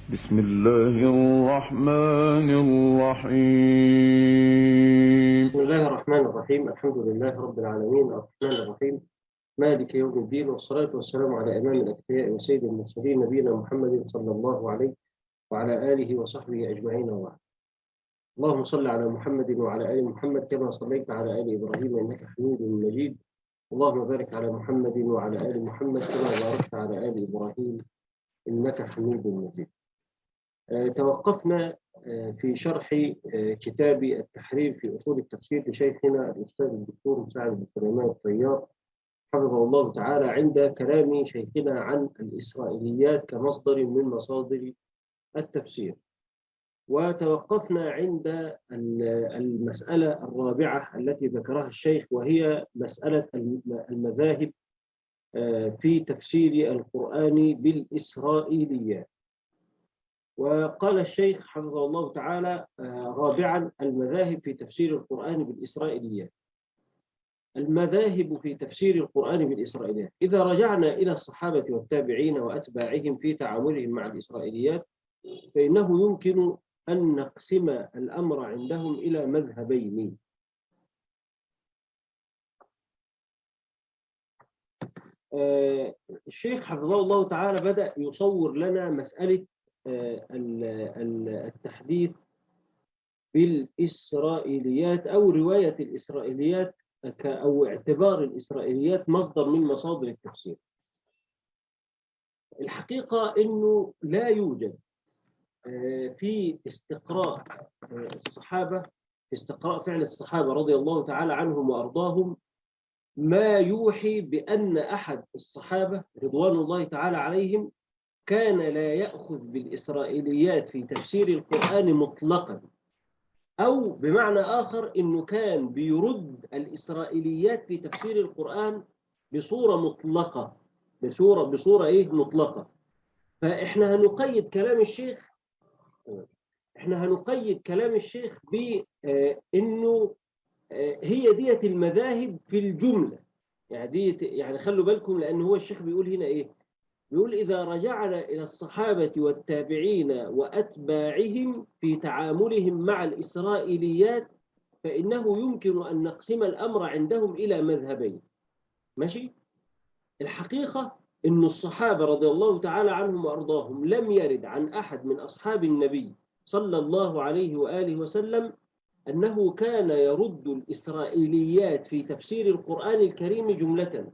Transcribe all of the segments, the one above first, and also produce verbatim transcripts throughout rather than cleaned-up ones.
بسم الله الرحمن الرحيم. بسم الله الرحمن الرحيم. الحمد لله رب العالمين الرحمن الرحيم مالك يوم الدين، والصلاة والسلام على إمام الأتقياء وسيد المرسلين نبينا محمد صلى الله عليه وعلى آله وصحبه أجمعين وبعد. اللهم صل على محمد وعلى آل محمد كما صليت على آل إبراهيم إنك حميد مجيد. اللهم بارك على محمد وعلى آل محمد كما باركت على آل إبراهيم إنك حميد مجيد. آه، توقفنا آه، في شرح آه، كتاب التحرير في أصول التفسير لشيخنا الأستاذ الدكتور مساعد بن سليمان الطيار حفظه الله تعالى، عند كلام شيخنا عن الإسرائيليات كمصدر من مصادر التفسير. وتوقفنا عند المسألة الرابعة التي ذكرها الشيخ، وهي مسألة المذاهب آه، في تفسير القرآن بالإسرائيليات. وقال الشيخ حفظه الله تعالى آه، رابعا: المذاهب في تفسير القرآن بالإسرائيليات. المذاهب في تفسير القرآن بالإسرائيليات، إذا رجعنا إلى الصحابة والتابعين وأتباعهم في تعاملهم مع الإسرائيليات، فإنه يمكن أن نقسم الأمر عندهم إلى مذهبين. آه، الشيخ حفظه الله تعالى بدأ يصور لنا مسألة آه، التحديث بالإسرائيليات أو رواية الإسرائيليات أو اعتبار الإسرائيليات مصدر من مصادر التفسير. الحقيقة أنه لا يوجد في استقراء الصحابة في استقراء فعل الصحابة رضي الله تعالى عنهم وأرضاهم ما يوحي بأن أحد الصحابة رضوان الله تعالى عليهم كان لا يأخذ بالإسرائيليات في تفسير القرآن مطلقا، أو بمعنى آخر أنه كان بيرد الإسرائيليات في تفسير القرآن بصورة مطلقة بصورة بصورة إيه مطلقة. فإحنا هنقيد كلام الشيخ إحنا هنقيد كلام الشيخ بأنه هي دية المذاهب في الجملة. يعني دية يعني خلوا بالكم، لأن هو الشيخ بيقول هنا إيه؟ بيقول: إذا رجعنا إلى الصحابة والتابعين وأتباعهم في تعاملهم مع الإسرائيليات، فإنه يمكن أن نقسم الأمر عندهم إلى مذهبين. ماشي؟ الحقيقة أن الصحابة رضي الله تعالى عنهم وأرضاهم لم يرد عن أحد من أصحاب النبي صلى الله عليه وآله وسلم أنه كان يرد الإسرائيليات في تفسير القرآن الكريم جملة.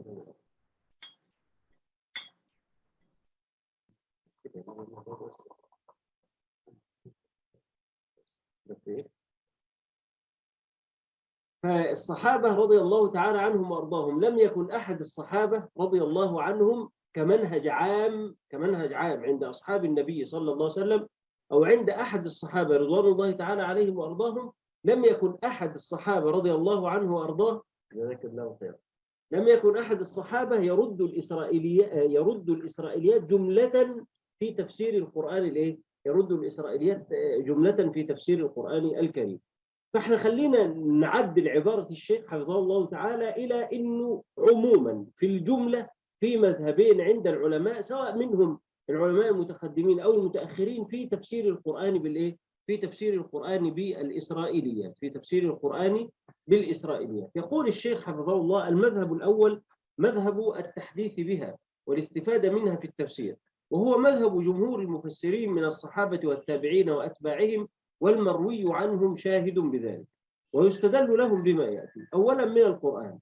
فالصحابة رضي الله تعالى عنهم وأرضاهم لم يكن أحد الصحابة رضي الله عنهم كمنهج عام كمنهج عام عند أصحاب النبي صلى الله عليه وسلم، أو عند أحد الصحابة رضوان الله تعالى عليهم وأرضاهم، لم يكن أحد الصحابة رضي الله عنه وأرضاه جزاك الله خيرا لم يكن أحد الصحابة يرد الإسرائيليات يرد الإسرائيليات جملة في تفسير القرآن الإيه؟ يرد الإسرائيليات جملة في تفسير القرآن الكريم. فاحنا خلينا نعدل عبارة الشيخ حفظه الله تعالى إلى أنه عموما في الجملة في مذهبين عند العلماء، سواء منهم العلماء المتقدمين أو المتأخرين، في تفسير القرآن بالإيه؟ في تفسير القرآن بالإسرائيليات في تفسير القرآن بالإسرائيليات. يقول الشيخ حفظه الله: المذهب الأول مذهب التحديث بها والاستفادة منها في التفسير، وهو مذهب جمهور المفسرين من الصحابة والتابعين وأتباعهم، والمروي عنهم شاهد بذلك، ويستدل لهم بما يأتي. أولا من القرآن: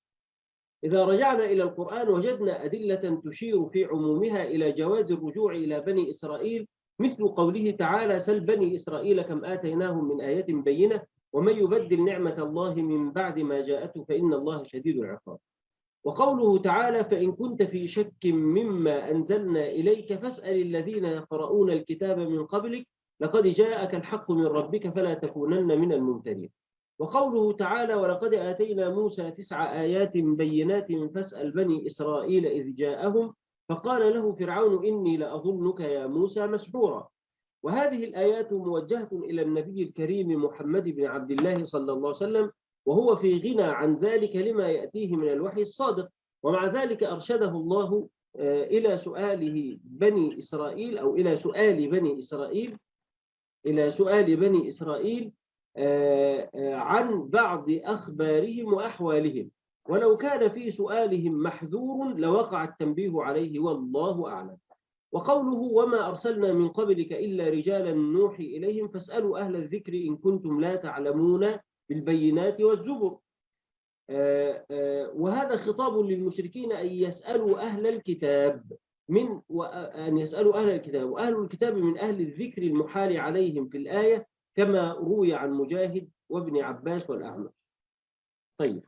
إذا رجعنا إلى القرآن وجدنا أدلة تشير في عمومها إلى جواز الرجوع إلى بني إسرائيل، مثل قوله تعالى: سل بني إسرائيل كم آتيناهم من آية بينة ومن يبدل نعمة الله من بعد ما جاءته فإن الله شديد العقاب. وقوله تعالى: فإن كنت في شك مما أنزلنا إليك فاسأل الذين يقرؤون الكتاب من قبلك لقد جاءك الحق من ربك فلا تكونن من الممترين. وقوله تعالى: ولقد آتينا موسى تسع آيات بينات فاسأل بني إسرائيل إذ جاءهم فقال له فرعون إني لأظنك يا موسى مسحورا. وهذه الآيات موجهة إلى النبي الكريم محمد بن عبد الله صلى الله عليه وسلم، وهو في غنى عن ذلك لما يأتيه من الوحي الصادق، ومع ذلك أرشده الله إلى سؤاله بني إسرائيل أو إلى سؤال بني إسرائيل إلى سؤال بني إسرائيل عن بعض أخبارهم وأحوالهم، ولو كان في سؤالهم محذور لوقع التنبيه عليه والله أعلم. وقوله وما أرسلنا من قبلك إلا رجالا نوحي إليهم فاسألوا أهل الذكر إن كنتم لا تعلمون بالبينات والزبر. وهذا خطاب للمشركين أن يسألوا أهل الكتاب من وأن يسألوا أهل الكتاب، وأهل الكتاب من أهل الذكر المحال عليهم في الآية كما روي عن مجاهد وابن عباس والأعمش. طيب،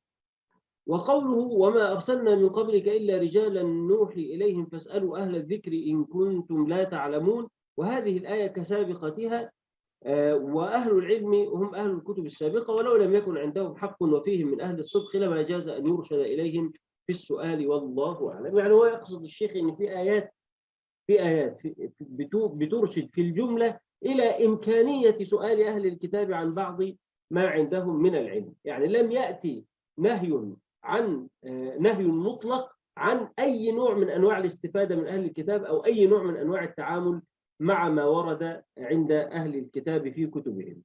وقوله وما أرسلنا من قبلك إلا رجالا نوحي إليهم فاسألوا أهل الذكر إن كنتم لا تعلمون، وهذه الآية كسابقتها، وأهل العلم هم أهل الكتب السابقة، ولو لم يكن عندهم حق وفيهم من أهل الصدق لما جاز أن يرشد إليهم في السؤال والله أعلم. يعني هو يقصد الشيخ أن في آيات في آيات بترشد في الجملة إلى إمكانية سؤال أهل الكتاب عن بعض ما عندهم من العلم. يعني لم يأتي نهي عن نهي مطلق عن أي نوع من أنواع الاستفادة من أهل الكتاب أو أي نوع من أنواع التعامل مع ما ورد عند أهل الكتاب في كتبهم.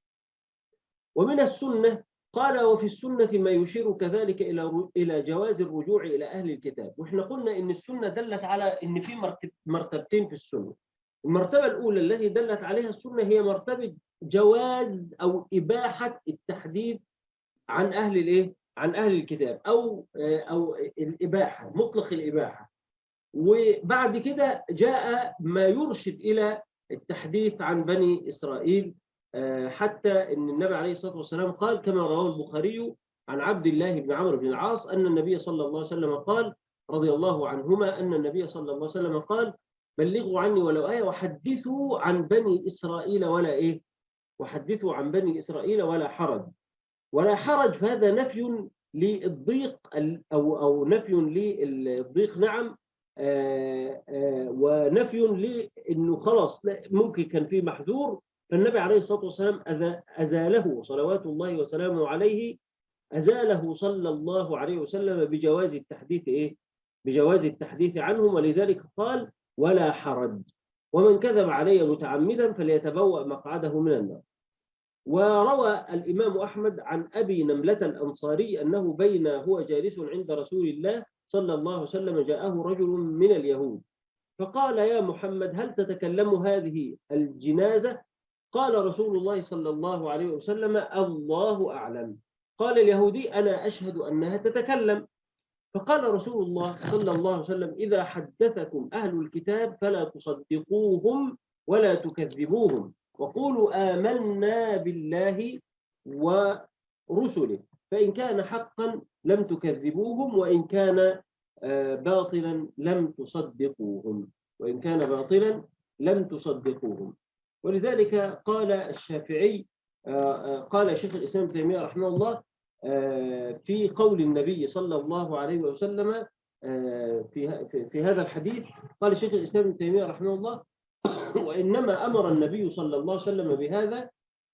ومن السنة قال وفي السنة ما يشير كذلك إلى إلى جواز الرجوع إلى أهل الكتاب. وإحنا قلنا إن السنة دلت على إن في مرتبتين في السنة. المرتبة الأولى التي دلت عليها السنة هي مرتبة جواز أو إباحة التحديث عن أهل الإيه؟ عن أهل الكتاب، أو أو الإباحة، مطلق الإباحة. وبعد كده جاء ما يرشد إلى التحديث عن بني إسرائيل، حتى أن النبي عليه الصلاة والسلام قال كما رواه البخاري عن عبد الله بن عمرو بن العاص أن النبي صلى الله عليه وسلم قال رضي الله عنهما أن النبي صلى الله عليه وسلم قال بلغوا عني ولو آية وحدثوا عن بني إسرائيل ولا إيه وحدثوا عن بني إسرائيل ولا حرج. ولا حرج فهذا نفي للضيق أو أو نفي للضيق، نعم، آآ آآ ونفي لأنه خلاص ممكن كان فيه محذور، فالنبي عليه الصلاة والسلام أزاله صلوات الله وسلامه عليه، أزاله صلى الله عليه وسلم بجواز التحديث إيه بجواز التحديث عنهم، ولذلك قال ولا حرج ومن كذب علي متعمدا فليتبوأ مقعده من النار. وروى الإمام أحمد عن أبي نملة الأنصاري أنه بين هو جالس عند رسول الله صلى الله عليه وسلم جاءه رجل من اليهود فقال يا محمد هل تتكلم هذه الجنازة؟ قال رسول الله صلى الله عليه وسلم الله أعلم. قال اليهودي أنا أشهد أنها تتكلم. فقال رسول الله صلى الله عليه وسلم إذا حدثكم أهل الكتاب فلا تصدقوهم ولا تكذبوهم وقولوا آمنا بالله ورسله فإن كان حقا لم تكذبوهم وإن كان باطلا لم تصدقوهم وإن كان باطلا لم تصدقوهم. ولذلك قال الشافعي قال شيخ الإسلام ابن تيمية رحمه الله في قول النبي صلى الله عليه وسلم في في هذا الحديث، قال شيخ الإسلام ابن تيمية رحمه الله وإنما أمر النبي صلى الله عليه وسلم بهذا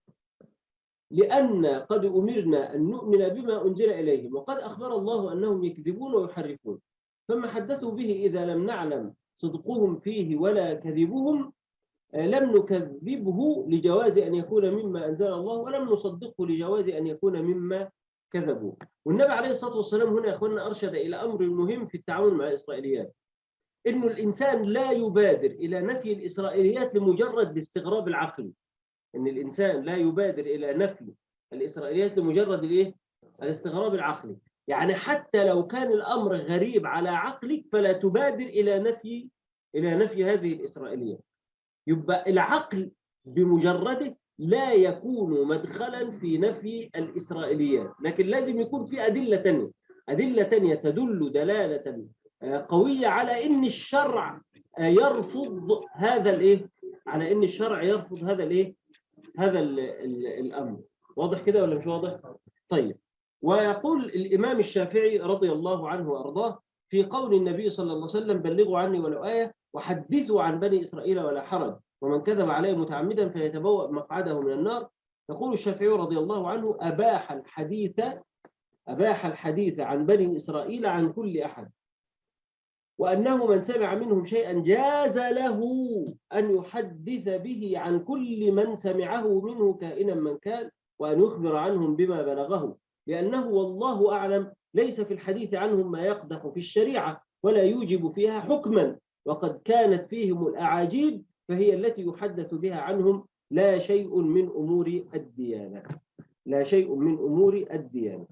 لأن قد أمرنا أن نؤمن بما أنزل إليهم وقد أخبر الله أنهم يكذبون ويحرفون، فما حدثوا به إذا لم نعلم صدقهم فيه ولا كذبهم لم نكذبه لجواز أن يكون مما أنزل الله ولم نصدقه لجواز أن يكون مما كذبوا. والنبي عليه الصلاة والسلام هنا يا أخوانا أرشد إلى أمر مهم في التعامل مع الإسرائيليات، إنه الإنسان لا يبادر إلى نفي الإسرائيليات لمجرد الاستغراب العقلي. إن الإنسان لا يبادر إلى نفي الإسرائيليات لمجرد الإيه؟ الاستغراب العقلي. يعني حتى لو كان الأمر غريب على عقلك فلا تبادر إلى نفي إلى نفي هذه الإسرائيليات. يبقى العقل بمجرده لا يكون مدخلا في نفي الإسرائيليات، لكن لازم يكون في أدلة تانية أدلة تانية تدل دلالة قوية على إن الشرع يرفض هذا الإيه على إن الشرع يرفض هذا الإيه هذا ال ال الأمر. واضح كده ولا مش واضح؟ طيب. ويقول الإمام الشافعي رضي الله عنه وأرضاه في قول النبي صلى الله عليه وسلم بلغوا عني ولو آية وحدثوا عن بني إسرائيل ولا حرج ومن كذب عليه متعمدا فيتبوأ مقعده من النار. يقول الشافعي رضي الله عنه أباح الحديث أباح الحديث عن بني إسرائيل عن كل أحد وأنه من سمع منهم شيئا جاز له أن يحدث به عن كل من سمعه منه كائنا من كان، وأن يخبر عنهم بما بلغه، لأنه والله أعلم ليس في الحديث عنهم ما يقدح في الشريعة ولا يوجب فيها حكما، وقد كانت فيهم الأعاجيب فهي التي يحدث بها عنهم، لا شيء من أمور الديانة. لا شيء من أمور الديانة.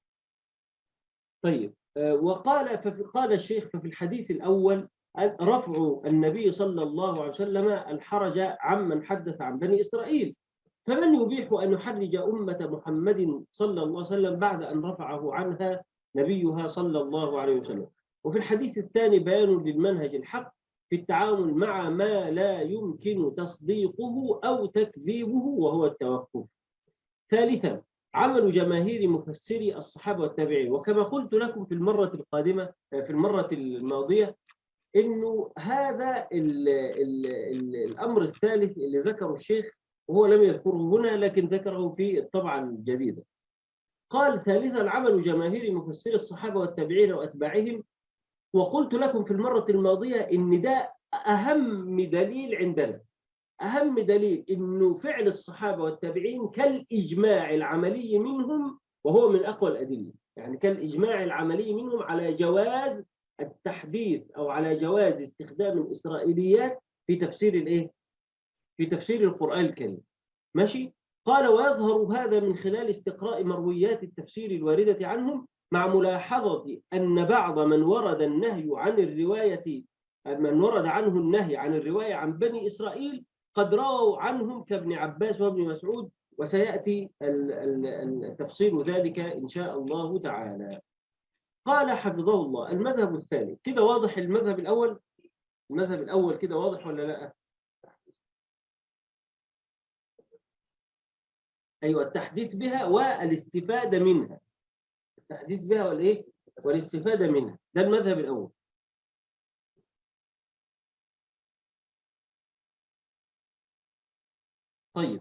طيب، وقال فقال الشيخ ففي الحديث الأول رفع النبي صلى الله عليه وسلم الحرج عمن حدث عن بني إسرائيل، فمن يبيح أن يحرج أمة محمد صلى الله عليه وسلم بعد أن رفعه عنها نبيها صلى الله عليه وسلم. وفي الحديث الثاني بيان للمنهج الحق في التعامل مع ما لا يمكن تصديقه أو تكذيبه وهو التوقف. ثالثا عمل جماهير مفسري الصحابة والتابعين، وكما قلت لكم في المرة القادمة في المرة الماضية إنه هذا ال ال ال الأمر الثالث اللي ذكره الشيخ، وهو لم يذكره هنا لكن ذكره في الطبعة الجديدة. قال ثالثا عمل جماهير مفسري الصحابة والتابعين وأتباعهم، وقلت لكم في المرة الماضية إن ده أهم دليل عندنا، أهم دليل إنه فعل الصحابة والتابعين كالإجماع العملي منهم، وهو من أقوى الأدلة، يعني كالإجماع العملي منهم على جواز التحديث أو على جواز استخدام الإسرائيليات في تفسير الإيه؟ في تفسير القرآن الكريم. ماشي؟ قال ويظهر هذا من خلال استقراء مرويات التفسير الواردة عنهم، مع ملاحظة أن بعض من ورد النهي عن الرواية من ورد عنه النهي عن الرواية عن بني إسرائيل قد رووا عنهم كابن عباس وابن مسعود، وسيأتي التفصيل ذلك إن شاء الله تعالى. قال حفظه الله المذهب الثاني. كده واضح المذهب الأول؟ المذهب الأول كده واضح ولا لا؟ أيوة، التحديث بها والاستفادة منها. التحديث بها والإيه؟ والاستفادة منها، ده المذهب الأول. طيب،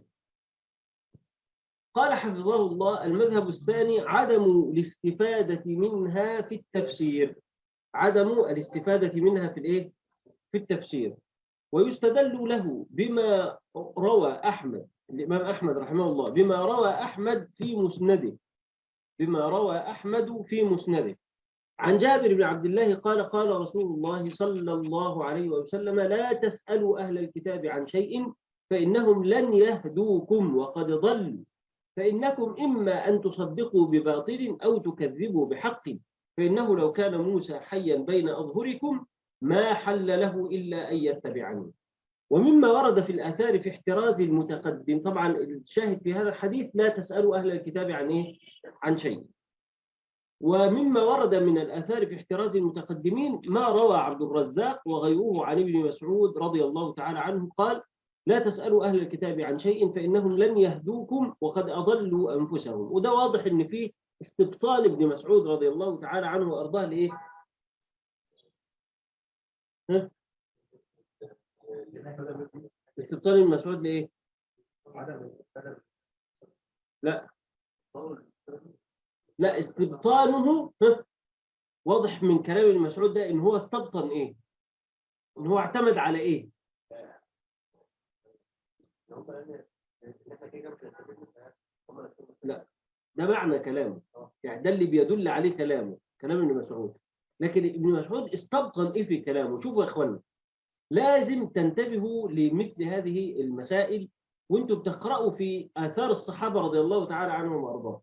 قال حفظه الله المذهب الثاني عدم الاستفادة منها في التفسير. عدم الاستفادة منها في الإيه؟ في التفسير. ويستدل له بما روى أحمد، الإمام أحمد رحمه الله، بما روى أحمد في مسنده، بما روى أحمد في مسنده عن جابر بن عبد الله قال قال رسول الله صلى الله عليه وسلم لا تسألوا أهل الكتاب عن شيء فإنهم لن يهدوكم وقد ضلوا، فإنكم إما أن تصدقوا بباطل أو تكذبوا بحق، فإنه لو كان موسى حيا بين أظهركم ما حل له إلا أن يتبعني. ومما ورد في الآثار في احتراز المتقدم، طبعا الشاهد في هذا الحديث لا تسألوا أهل الكتاب عن إيه؟ عن شيء. ومما ورد من الآثار في احتراز المتقدمين ما روى عبد الرزاق وغيره عن ابن مسعود رضي الله تعالى عنه قال لا تسألوا أهل الكتاب عن شيء فإنهم لن يهدوكم وقد أضلوا أنفسهم. وده واضح إن فيه استبطال ابن مسعود رضي الله تعالى عنه وأرضاه لإيه؟ ها؟ استبطال ابن مسعود لإيه؟ لا لا استبطانه واضح من كلام ابن مسعود ده إن هو استبطن إيه؟ إن هو اعتمد على إيه؟ لا، ده معنى كلامه، يعني ده اللي بيدل عليه كلامه، كلام ابن مسعود. لكن ابن مسعود استبطن إيه في كلامه؟ شوفوا يا إخوانا، لازم تنتبهوا لمثل هذه المسائل وانتم بتقرأوا في آثار الصحابة رضي الله تعالى عنهم وأرضاهم.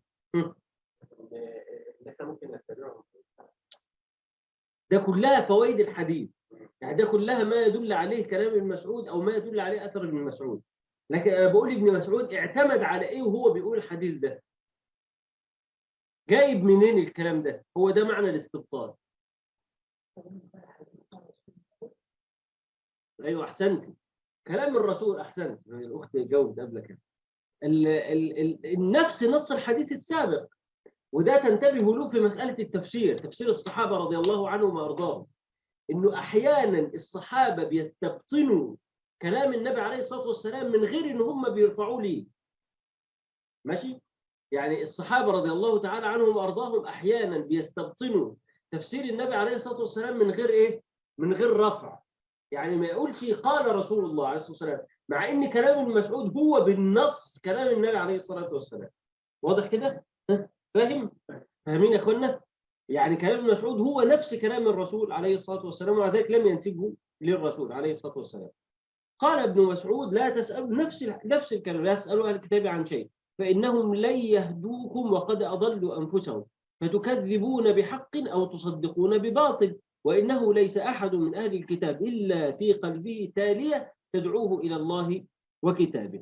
ده كلها فوائد الحديث، يعني ده كلها ما يدل عليه كلام ابن مسعود أو ما يدل عليه أثر ابن مسعود. لكن أنا بقول ابن مسعود اعتمد على إيه وهو بيقول الحديث ده؟ جايب منين الكلام ده؟ هو ده معنى الاستبطال. أيوة أحسنت، كلام الرسول. أحسنت، الأخت جاوبت قبلك. النفس نص الحديث السابق، وده تنتبه له في مسألة التفسير، تفسير الصحابة رضي الله عنهم وأرضاهم، إنه أحيانا الصحابة بيستبطنوا كلام النبي عليه الصلاة والسلام من غير إن هم بيرفعوا ليه. ماشي؟ يعني الصحابة رضي الله تعالى عنهم وأرضاهم أحيانا بيستبطنوا تفسير النبي عليه الصلاة والسلام من غير إيه؟ من غير رفع، يعني ما يقولش قال رسول الله عليه الصلاة والسلام، مع ان كلام ابن مسعود هو بالنص كلام النبي عليه الصلاة والسلام. واضح كده؟ ها؟ فاهم؟ فاهمين يا اخوانا؟ يعني كلام ابن مسعود هو نفس كلام الرسول عليه الصلاة والسلام، ومع ذلك لم ينسبه للرسول عليه الصلاة والسلام. قال ابن مسعود لا تسألوا نفس نفس الكلام، لا تسألوا أهل الكتاب عن شيء فإنهم لن يهدوكم وقد أضلوا أنفسهم، فتكذبون بحق أو تصدقون بباطل، وإنه ليس أحد من أهل الكتاب إلا في قلبه تالية تدعوه إلى الله وكتابه.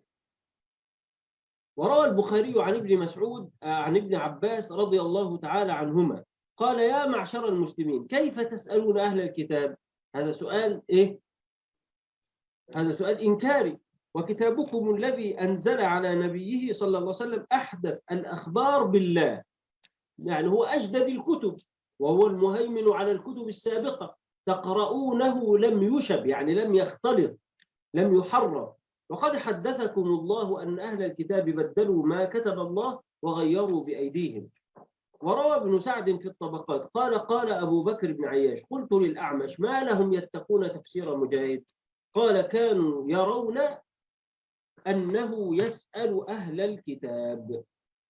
وروى البخاري عن ابن مسعود عن ابن عباس رضي الله تعالى عنهما قال يا معشر المسلمين كيف تسألون أهل الكتاب؟ هذا سؤال إيه؟ هذا سؤال إنكاري، وكتابكم الذي أنزل على نبيه صلى الله عليه وسلم أحدث الأخبار بالله، يعني هو أجدد الكتب وهو المهيمن على الكتب السابقة، تقرؤونه لم يشب يعني لم يختلط لم يحرف، وقد حدثكم الله أن أهل الكتاب بدلوا ما كتب الله وغيروا بأيديهم. وروى ابن سعد في الطبقات قال قال أبو بكر بن عياش قلت للأعمش ما لهم يتقون تفسير مجاهد؟ قال كانوا يرون أنه يسأل أهل الكتاب.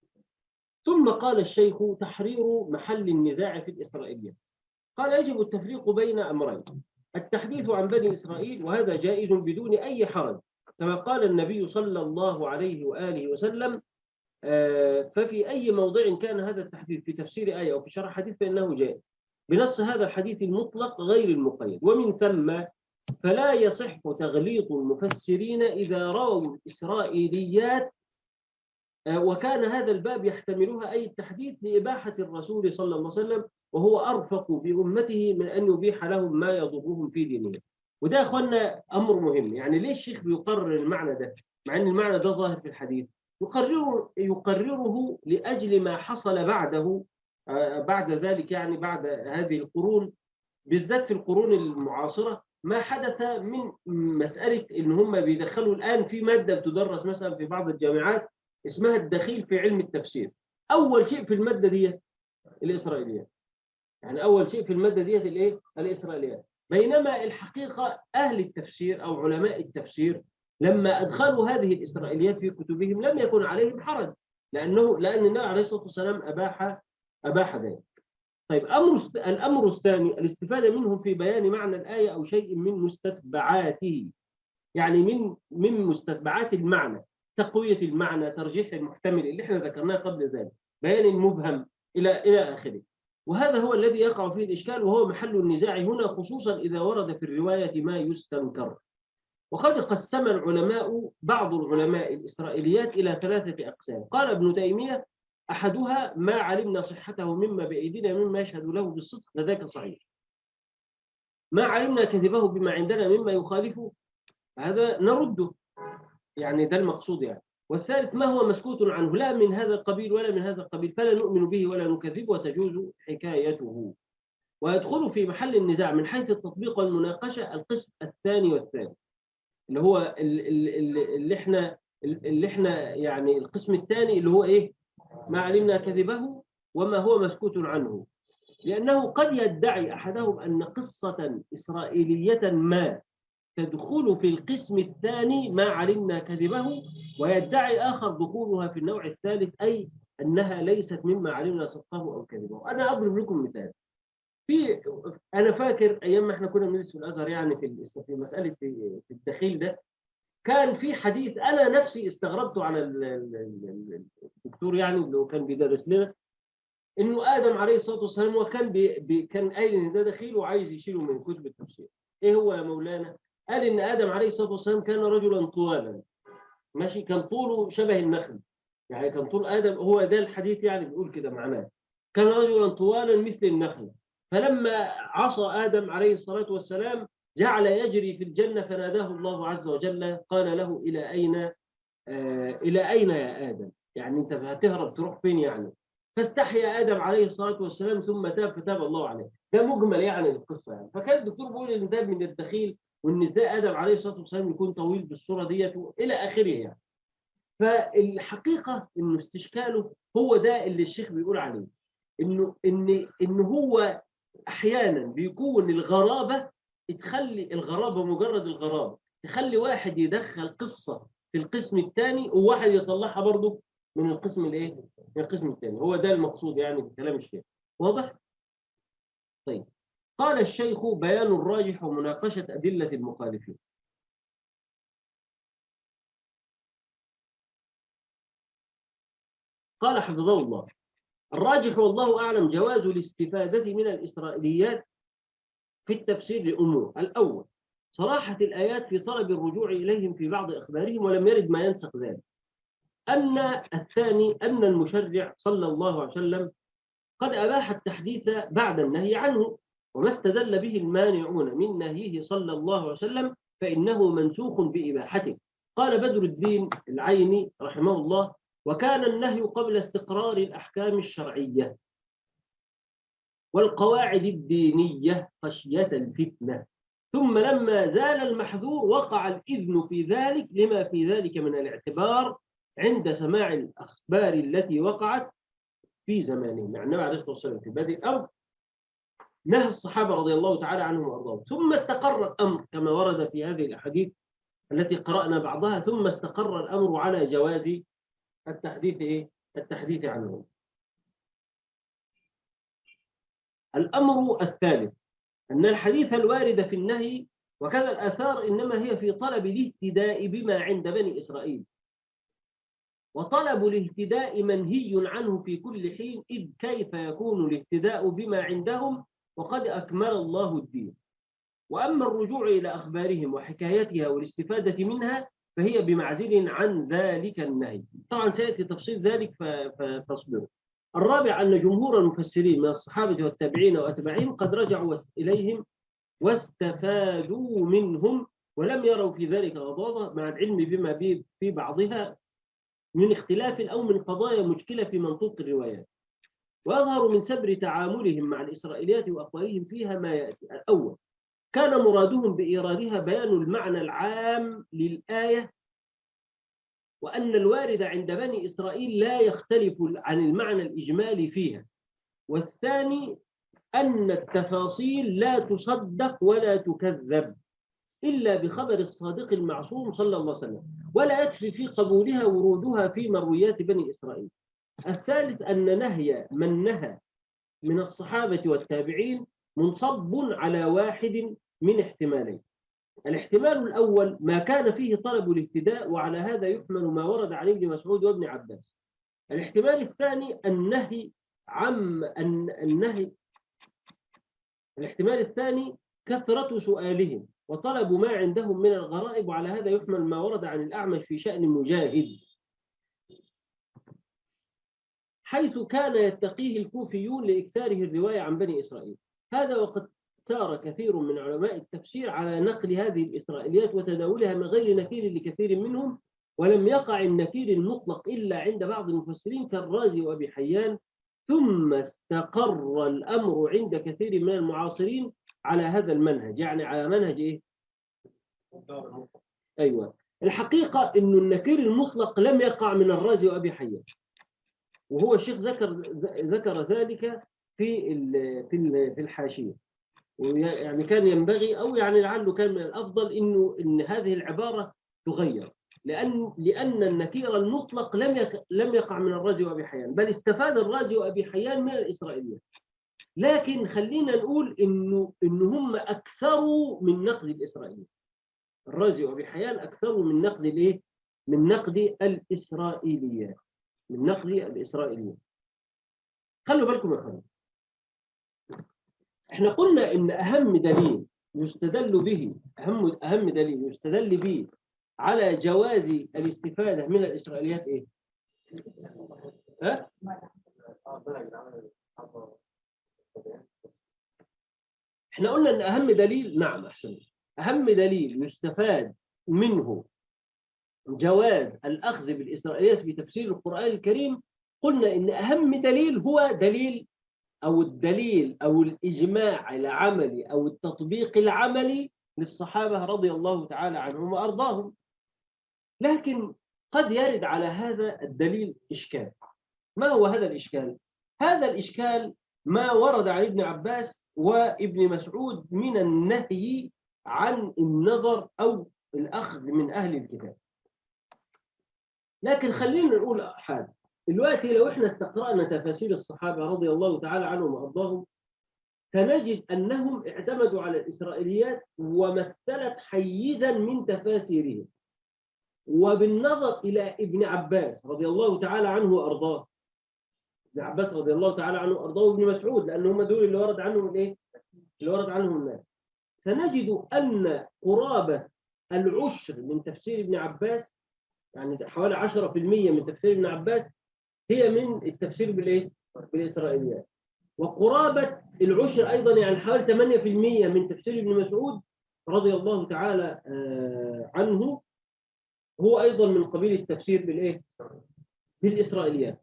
ثم قال الشيخ تحرير محل النزاع في الإسرائيلية، قال يجب التفريق بين أمرين: التحديث عن بني إسرائيل وهذا جائز بدون أي حرج كما قال النبي صلى الله عليه وآله وسلم، ففي أي موضع كان هذا التحديث في تفسير آية أو في شرح حديث فإنه جائز بنص هذا الحديث المطلق غير المقيد. ومن ثم فلا يصح تغليط المفسرين إذا رووا الإسرائيليات وكان هذا الباب يحتملها أي التحديث لإباحة الرسول صلى الله عليه وسلم وهو أرفق بأمته من أن يبيح لهم ما يضرهم في دينهم. وده أخوانا أمر مهم، يعني ليه الشيخ بيقرر المعنى ده مع أن المعنى ده ظاهر في الحديث؟ يقرره, يقرره لأجل ما حصل بعده بعد ذلك، يعني بعد هذه القرون بالذات في القرون المعاصرة ما حدث من مسألة إن هم بيدخلوا الآن في مادة بتدرس مثلا في بعض الجامعات اسمها الدخيل في علم التفسير. أول شيء في المادة دي الإسرائيليات، يعني أول شيء في المادة دي الإيه؟ الإسرائيليات. بينما الحقيقة أهل التفسير أو علماء التفسير لما أدخلوا هذه الإسرائيليات في كتبهم لم يكن عليهم حرج، لأنه لأن النبي عليه الصلاة والسلام أباح أباح ذلك. طيب أمر الأمر الثاني الاستفادة منهم في بيان معنى الآية أو شيء من مستتبعاته، يعني من من مستتبعات المعنى، تقوية المعنى، ترجيح المحتمل اللي احنا ذكرناه قبل ذلك، بيان المبهم إلى إلى آخره. وهذا هو الذي يقع فيه الإشكال وهو محل النزاع هنا، خصوصا إذا ورد في الرواية ما يستنكر. وقد قسم العلماء بعض العلماء الإسرائيليات إلى ثلاثة أقسام. قال ابن تيمية أحدها ما علمنا صحته مما بأيدينا مما يشهد له بالصدق فذاك صحيح، ما علمنا كذبه بما عندنا مما يخالفه هذا نرده، يعني ده المقصود يعني. والثالث ما هو مسكوت عنه لا من هذا القبيل ولا من هذا القبيل فلا نؤمن به ولا نكذبه وتجوز حكايته. ويدخل في محل النزاع من حيث التطبيق والمناقشة القسم الثاني والثالث اللي هو اللي احنا اللي احنا يعني القسم الثاني اللي هو ايه؟ ما علمنا كذبه وما هو مسكوت عنه، لأنه قد يدعي أحدهم أن قصة إسرائيلية ما تدخل في القسم الثاني ما علمنا كذبه، ويدعي آخر دخولها في النوع الثالث أي أنها ليست مما علمنا صدقه أو كذبه. أنا أضرب لكم مثال. في أنا فاكر أيام ما احنا كنا بندرس في الأزهر يعني في في مسألة في الدخيل ده، كان في حديث أنا نفسي استغربته على الدكتور يعني اللي كان بيدرس لنا، إنه آدم عليه الصلاة والسلام وكان بي بي كان قايل إن ده دخيل وعايز يشيله من كتب التفسير. إيه هو يا مولانا؟ قال إن آدم عليه الصلاة والسلام كان رجلا طوالا، ماشي، كان طوله شبه النخل، يعني كان طول آدم، هو ده الحديث يعني بيقول كده معناه، كان رجلا طوالا مثل النخل، فلما عصى آدم عليه الصلاة والسلام جعل يجري في الجنة فناداه الله عز وجل قال له إلى أين آه إلى أين يا آدم؟ يعني أنت هتهرب تروح فين يعني؟ فاستحيا آدم عليه الصلاة والسلام ثم تاب فتاب الله عليه. ده مجمل يعني القصة يعني. فكان الدكتور بيقول إن ده من الدخيل وإن إزاي آدم عليه الصلاة والسلام يكون طويل بالصورة ديت إلى آخره يعني. فالحقيقة إنه استشكاله هو ده اللي الشيخ بيقول عليه، إنه إن إن هو أحيانا بيكون الغرابة تخلي الغرابة مجرد الغرابة، تخلي واحد يدخل قصة في القسم الثاني وواحد يطلعها برضه من القسم الايه؟ من القسم الثاني. هو ده المقصود يعني بكلام الشيخ. واضح؟ طيب. قال الشيخ: بيان الراجح ومناقشة أدلة المخالفين. قال حفظه الله: الراجح والله أعلم جواز الاستفادة من الإسرائيليات في التفسير لأمور. الأول: صراحة الآيات في طلب الرجوع إليهم في بعض أخبارهم ولم يرد ما ينسخ ذلك. أن الثاني أن المشرع صلى الله عليه وسلم قد أباح التحديث بعد النهي عنه، وما استدل به المانعون من نهيه صلى الله عليه وسلم فإنه منسوخ بإباحته. قال بدر الدين العيني رحمه الله: وكان النهي قبل استقرار الأحكام الشرعية والقواعد الدينية خشية الفتنة، ثم لما زال المحذور وقع الإذن في ذلك لما في ذلك من الاعتبار عند سماع الأخبار التي وقعت في زمانهم. يعني النبي عليه الصلاة والسلام في بدء الأمر نهى الصحابة رضي الله تعالى عنهم وأرضاهم، ثم استقر الأمر كما ورد في هذه الأحاديث التي قرأنا بعضها، ثم استقر الأمر على جواز التحديث إيه؟ التحديث عنهم. الأمر الثالث أن الحديث الوارد في النهي وكذا الآثار إنما هي في طلب الاهتداء بما عند بني إسرائيل، وطلب الاهتداء منهي عنه في كل حين، إذ كيف يكون الاهتداء بما عندهم وقد أكمل الله الدين. وأما الرجوع إلى أخبارهم وحكايتها والاستفادة منها فهي بمعزل عن ذلك النهي. طبعا سيأتي تفصيل ذلك فاصبروا. الرابع أن جمهور المفسرين من الصحابة والتابعين وأتباعهم قد رجعوا إليهم واستفادوا منهم ولم يروا في ذلك غضاضة، مع العلم بما في بعضها من اختلاف أو من قضايا مشكلة في منطوق الروايات. ويظهر من سبر تعاملهم مع الإسرائيليات وأقوالهم فيها ما يأتي. الأول: كان مرادهم بإيرادها بيان المعنى العام للآية، وأن الوارد عند بني إسرائيل لا يختلف عن المعنى الإجمالي فيها. والثاني: أن التفاصيل لا تصدق ولا تكذب إلا بخبر الصادق المعصوم صلى الله عليه وسلم، ولا يكفي في قبولها ورودها في مرويات بني إسرائيل. الثالث: أن نهي من نهى من الصحابة والتابعين منصب على واحد من احتمالين. الاحتمال الأول: ما كان فيه طلب الاهتداء، وعلى هذا يحمل ما ورد عن ابن مسعود وابن عباس. الاحتمال الثاني: النهي عم النهي الاحتمال الثاني: كثرة سؤالهم وطلب ما عندهم من الغرائب، وعلى هذا يحمل ما ورد عن الأعمش في شأن مجاهد، حيث كان يتقيه الكوفيون لإكثاره الرواية عن بني إسرائيل. هذا وقد سار كثير من علماء التفسير على نقل هذه الإسرائيليات وتداولها من غير نكير لكثير منهم، ولم يقع النكير المطلق إلا عند بعض المفسرين كالرازي وأبي حيان. ثم استقر الأمر عند كثير من المعاصرين على هذا المنهج، يعني على منهج إيه؟ أيوة. الحقيقة إنه النكير المطلق لم يقع من الرازي وأبي حيان، وهو الشيخ ذكر ذكر ذلك في في في الحاشية. ويعني كان ينبغي أو يعني لعله كان من الأفضل إنه إن هذه العبارة تغير، لأن لأن النكير المطلق لم يق... لم يقع من الرازي وأبي حيان، بل استفاد الرازي وأبي حيان من الإسرائيليات. لكن خلينا نقول إنه إنه هم أكثروا من نقد الإسرائيليات. الرازي وأبي حيان أكثروا من نقد الإيه؟ من نقد الإسرائيليات. من نقد الإسرائيليات. خلوا بالكم يا أخوان. احنا قلنا ان اهم دليل يستدل به اهم اهم دليل يستدل به على جواز الاستفادة من الإسرائيليات ايه؟ ها؟ احنا قلنا ان اهم دليل، نعم احسن، اهم دليل يستفاد منه جواز الاخذ بالإسرائيليات في تفسير القرآن الكريم، قلنا ان اهم دليل هو دليل أو الدليل أو الإجماع العملي أو التطبيق العملي للصحابة رضي الله تعالى عنهم وأرضاهم. لكن قد يرد على هذا الدليل إشكال. ما هو هذا الإشكال؟ هذا الإشكال ما ورد عن ابن عباس وابن مسعود من النهي عن النظر أو الأخذ من أهل الكتاب. لكن خلينا نقول حاجة دلوقتي، لو احنا استقرأنا تفاسير الصحابة رضي الله تعالى عنهم وأرضاهم سنجد أنهم اعتمدوا على الإسرائيليات ومثلت حيزا من تفاسيرهم. وبالنظر إلى ابن عباس رضي الله تعالى عنه وأرضاه، ابن عباس رضي الله تعالى عنه وأرضاه وابن مسعود، لأن هم دول اللي ورد عنهم الإيه؟ اللي ورد عنهم الناس، سنجد أن قرابة العشر من تفسير ابن عباس، يعني حوالي عشرة بالمئة من تفسير ابن عباس هي من التفسير بالإيه؟ بالإسرائيليات. وقرابة العشر أيضا يعني حوالي ثمانية بالمئة من تفسير ابن مسعود رضي الله تعالى عنه هو أيضا من قبيل التفسير بالإيه؟ بالإسرائيليات.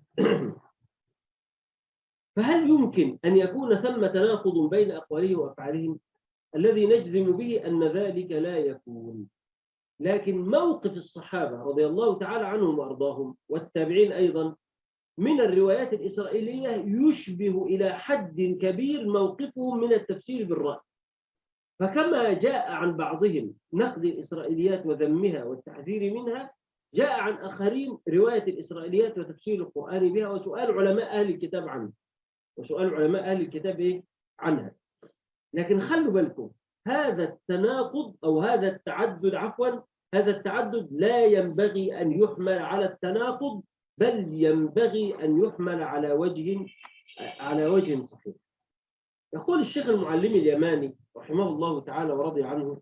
فهل يمكن أن يكون ثم تناقض بين أقواله وأفعالهم؟ الذي نجزم به أن ذلك لا يكون. لكن موقف الصحابة رضي الله تعالى عنهم وأرضاهم والتابعين أيضا من الروايات الإسرائيلية يشبه إلى حد كبير موقفهم من التفسير بالرأي. فكما جاء عن بعضهم نقد الإسرائيليات وذمها والتحذير منها، جاء عن آخرين رواية الإسرائيليات وتفسير القرآن بها وسؤال علماء أهل الكتاب عنها وسؤال علماء أهل الكتاب إيه؟ عنها. لكن خلوا بالكم، هذا التناقض أو هذا التعدد عفوا هذا التعدد لا ينبغي أن يحمل على التناقض، بل ينبغي أن يحمل على وجه على وجه صحيح. يقول الشيخ المعلم اليماني رحمه الله تعالى ورضي عنه: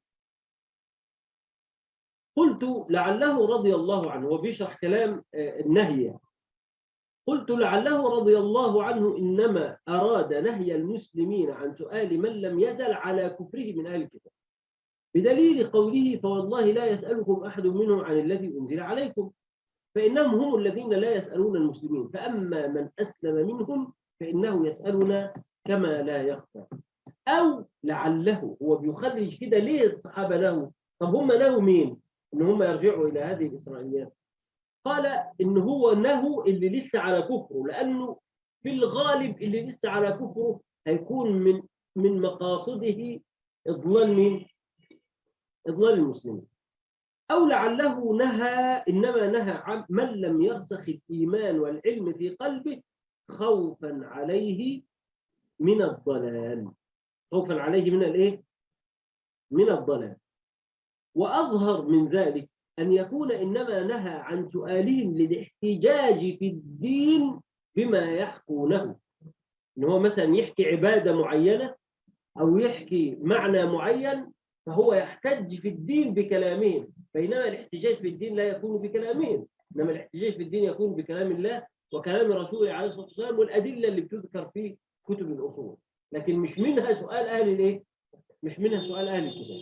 قلت لعله رضي الله عنه، وبيشرح كلام النهي، قلت لعله رضي الله عنه إنما أراد نهي المسلمين عن سؤال من لم يزل على كفره من أهل الكتاب، بدليل قوله: فوالله لا يسألكم أحد منهم عن الذي أنزل عليكم، فإنهم هم الذين لا يسألون المسلمين، فأما من أسلم منهم فإنه يسألنا كما لا يخفى. أو لعله هو بيخرج كده ليه الصحابة له؟ طب هم له مين؟ إن هم يرجعوا إلى هذه الإسرائيليات. قال إن هو له اللي لسه على كفره، لأنه في الغالب اللي لسه على كفره هيكون من من مقاصده إضلال مين؟ إضلال المسلمين. أو لعله نهى إنما نهى عن من لم يرسخ الإيمان والعلم في قلبه خوفا عليه من الضلال، خوفا عليه من الإيه؟ من الضلال. وأظهر من ذلك أن يكون إنما نهى عن سؤالهم للاحتجاج في الدين بما يحكونه، إن هو مثلا يحكي عبادة معينة أو يحكي معنى معين فهو يحتج في الدين بكلامين، بينما الاحتجاج في الدين لا يكون بكلامين، إنما الاحتجاج في الدين يكون بكلام الله وكلام رسوله عليه الصلاة والسلام والأدلة اللي بتذكر في كتب الأصول، لكن مش منها سؤال أهل الإيه؟ مش منها سؤال أهل الكتاب.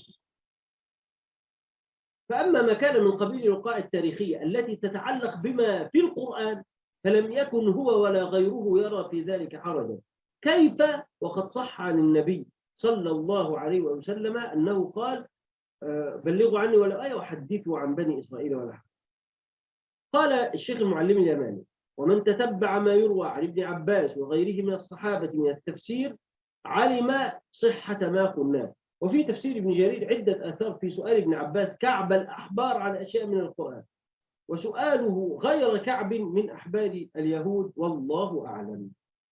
فأما ما كان من قبيل الوقائع التاريخية التي تتعلق بما في القرآن فلم يكن هو ولا غيره يرى في ذلك حرجا، كيف وقد صح عن النبي صلى الله عليه وسلم أنه قال: بلغوا عني ولو آية وحدثوا عن بني إسرائيل ولا حاجة. قال الشيخ المعلم اليماني: ومن تتبع ما يروى عن ابن عباس وغيره من الصحابة من التفسير علم صحة ما قلناه. وفي تفسير ابن جرير عدة آثار في سؤال ابن عباس كعب الأحبار عن أشياء من القرآن، وسؤاله غير كعب من أحبار اليهود، والله أعلم.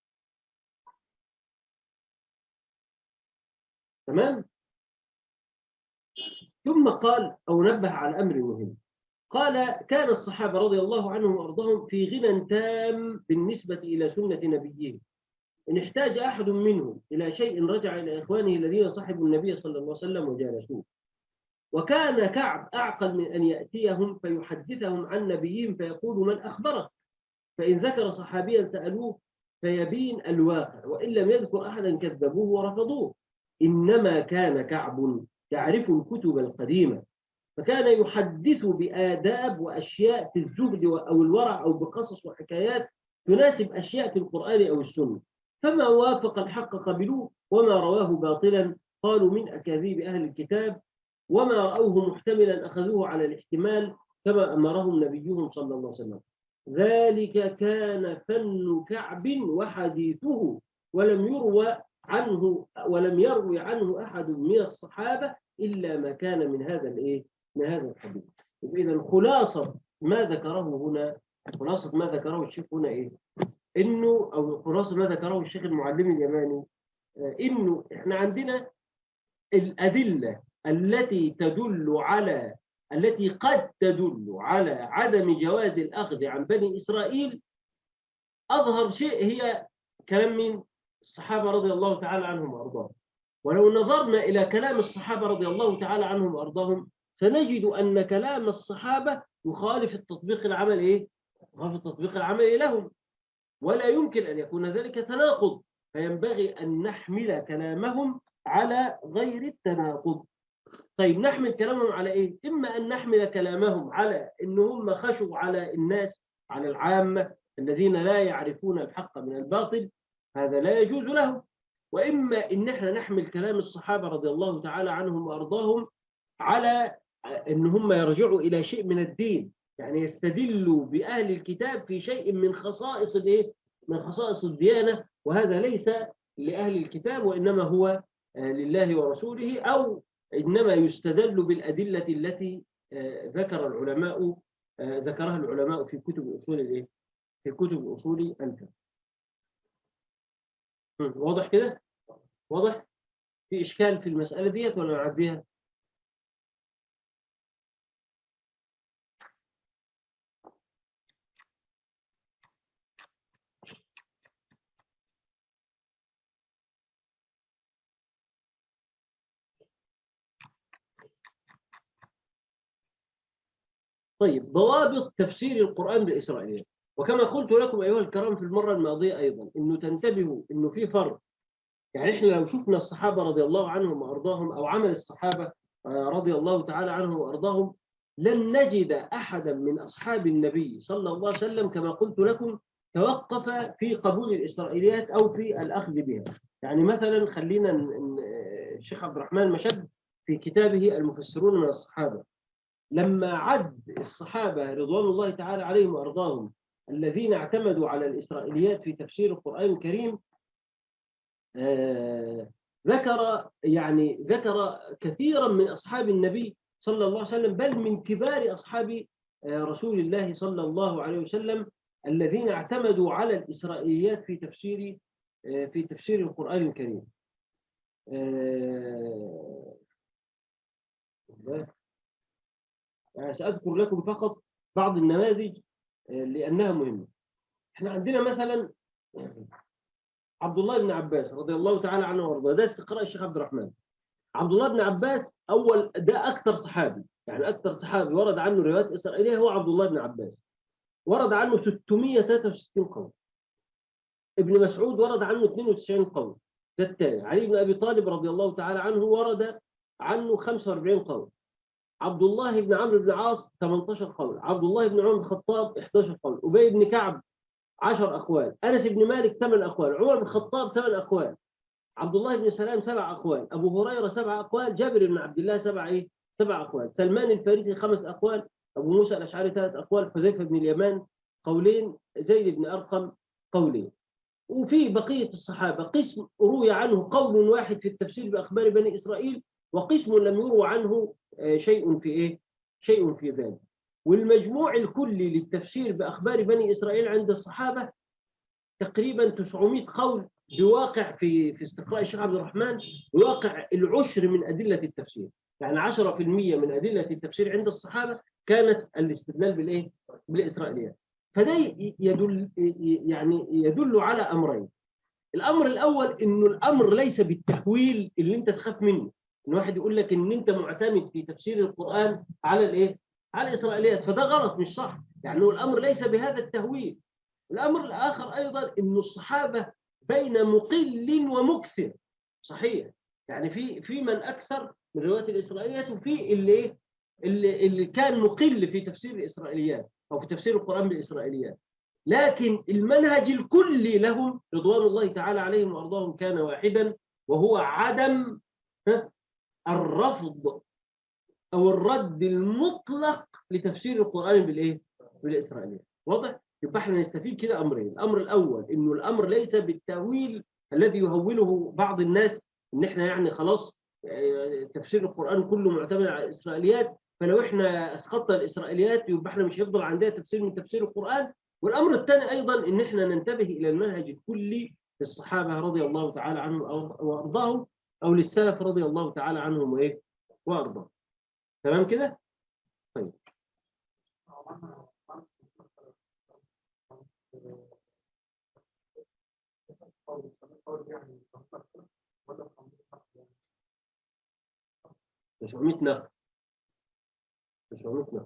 تمام؟ ثم قال أو نبه على أمر مهم، قال: كان الصحابة رضي الله عنهم وأرضاهم في غنى تام بالنسبة إلى سنة نبيهم، إن احتاج أحد منهم إلى شيء رجع إلى إخوانه الذين صحبوا النبي صلى الله عليه وسلم وجالسوه. وكان كعب أعقل من أن يأتيهم فيحدثهم عن نبيهم فيقول: من أخبرك؟ فإن ذكر صحابيا سألوه فيبين الواقع، وإن لم يذكر أحدا كذبوه ورفضوه. إنما كان كعب يعرف الكتب القديمة، فكان يحدث بآداب وأشياء في الزهد أو الورع أو بقصص وحكايات تناسب أشياء في القرآن أو السنة، فما وافق الحق قبلوه وما رواه باطلا قالوا من أكاذيب أهل الكتاب، وما رأوه محتملا أخذوه على الاحتمال كما أمرهم نبيهم صلى الله عليه وسلم. ذلك كان فن كعب وحديثه، ولم يروى عنه ولم يروي عنه أحد من الصحابة إلا ما كان من هذا الإيه؟ من هذا الحديث. إذا خلاصة ما ذكره هنا، خلاصة ما ذكره الشيخ هنا إيه؟ إنه أو خلاصة ما ذكره الشيخ المعلم اليماني، إنه إحنا عندنا الأدلة التي تدل على التي قد تدل على عدم جواز الأخذ عن بني إسرائيل. أظهر شيء هي كلام من الصحابة رضي الله تعالى عنهم وأرضاهم. ولو نظرنا إلى كلام الصحابة رضي الله تعالى عنهم وأرضاهم سنجد أن كلام الصحابة يخالف التطبيق العملي إيه؟ يخالف التطبيق العملي لهم، ولا يمكن أن يكون ذلك تناقض، فينبغي أن نحمل كلامهم على غير التناقض. طيب نحمل كلامهم على إيه؟ إما أن نحمل كلامهم على أنهم خشوا على الناس، على العامة الذين لا يعرفون الحق من الباطل، هذا لا يجوز لهم. وإما إن احنا نحمل كلام الصحابة رضي الله تعالى عنهم وأرضاهم على أن هم يرجعوا إلى شيء من الدين، يعني يستدلوا بأهل الكتاب في شيء من خصائص الإيه؟ من خصائص الديانة، وهذا ليس لأهل الكتاب وإنما هو لله ورسوله، أو إنما يستدل بالأدلة التي ذكر العلماء ذكرها العلماء في كتب أصول الإيه؟ في كتب أصول الفقه. واضح كده؟ واضح؟ في إشكال في المسألة ديت ولا نعديها؟ طيب، ضوابط تفسير القرآن بالإسرائيليات. وكما قلت لكم أيها الكرام في المرة الماضية أيضا، إنه تنتبهوا إنه في فرق. يعني إحنا لو شفنا الصحابة رضي الله عنهم وأرضاهم أو عمل الصحابة رضي الله تعالى عنهم وأرضاهم، لن نجد أحدا من أصحاب النبي صلى الله عليه وسلم كما قلت لكم توقف في قبول الإسرائيليات أو في الأخذ بها. يعني مثلا خلينا الشيخ عبد الرحمن مشد في كتابه المفسرون من الصحابة، لما عد الصحابة رضوان الله تعالى عليهم وأرضاهم الذين اعتمدوا على الإسرائيليات في تفسير القرآن الكريم، آه ذكر يعني ذكر كثيرا من أصحاب النبي صلى الله عليه وسلم، بل من كبار أصحاب آه رسول الله صلى الله عليه وسلم الذين اعتمدوا على الإسرائيليات في تفسير آه في تفسير القرآن الكريم. آه يعني سأذكر لكم فقط بعض النماذج لأنها مهمة. احنا عندنا مثلا عبد الله بن عباس رضي الله تعالى عنه وارضاه، ده استقراء الشيخ عبد الرحمن. عبد الله بن عباس أول ده أكثر صحابي، يعني أكثر صحابي ورد عنه روايات إسرائيلية هو عبد الله بن عباس، ورد عنه ستمائة وثلاثة وستين قول. ابن مسعود ورد عنه اثنين وتسعين قول، ده الثاني. علي بن أبي طالب رضي الله تعالى عنه ورد عنه خمسة وأربعين قول. عبد الله بن عمرو بن العاص ثمانية عشر قول. عبد الله بن عمر بن الخطاب أحد عشر قول. أبي بن كعب عشر أقوال. أنس بن مالك ثمان أقوال. عمر بن الخطاب ثمان أقوال. عبد الله بن سلام سبع أقوال. أبو هريرة سبع أقوال. جابر بن عبد الله سبع إيه؟ سبع أقوال. سلمان الفارسي خمس أقوال. أبو موسى الأشعري ثلاث أقوال. حذيفة بن اليمان قولين. زيد بن أرقم قولين. وفي بقية الصحابة قسم روي عنه قول واحد في التفسير بأخبار بني إسرائيل، وقسم لم يروى عنه شيء في إيه؟ شيء في ذلك. والمجموع الكلي للتفسير بأخبار بني إسرائيل عند الصحابة تقريبا تسعمائة قول، بواقع في في استقراء الشيخ عبد الرحمن بواقع العشر من أدلة التفسير، يعني عشرة بالمئة من أدلة التفسير عند الصحابة كانت الاستدلال بالإيه؟ بالإسرائيليات. فده يدل يعني يدل على أمرين. الأمر الأول إنه الأمر ليس بالتحويل اللي أنت تخاف منه، إن واحد يقول لك إن أنت معتمد في تفسير القرآن على الإيه؟ على الإسرائيليات، فده غلط مش صح. يعني الأمر ليس بهذا التهويل. الأمر الآخر أيضا إنه الصحابة بين مقل ومكثر، صحيح، يعني في في من أكثر من روايات الإسرائيليات، وفي اللي اللي, اللي كان مقل في تفسير الإسرائيليات أو في تفسير القرآن بالإسرائيليات. لكن المنهج الكلي لهم رضوان الله تعالى عليهم وأرضاهم كان واحدا، وهو عدم الرفض أو الرد المطلق لتفسير القرآن بالإيه؟ بالإسرائيليات. واضح؟ يبقى احنا نستفيد كده أمرين. الأمر الأول إنه الأمر ليس بالتأويل الذي يهوله بعض الناس ان احنا يعني خلاص تفسير القرآن كله معتمد على الإسرائيليات، فلو احنا اسقطنا الإسرائيليات يبقى احنا مش هيفضل عندنا تفسير من تفسير القرآن. والأمر الثاني أيضا ان احنا ننتبه إلى المنهج الكلي للصحابة رضي الله تعالى عنهم وأرضاهم، أو للسلف رضي الله تعالى عنهم وإيه وأرضاهم. تمام كده؟ طيب. تسعمائة نخل تسعمائة نخل.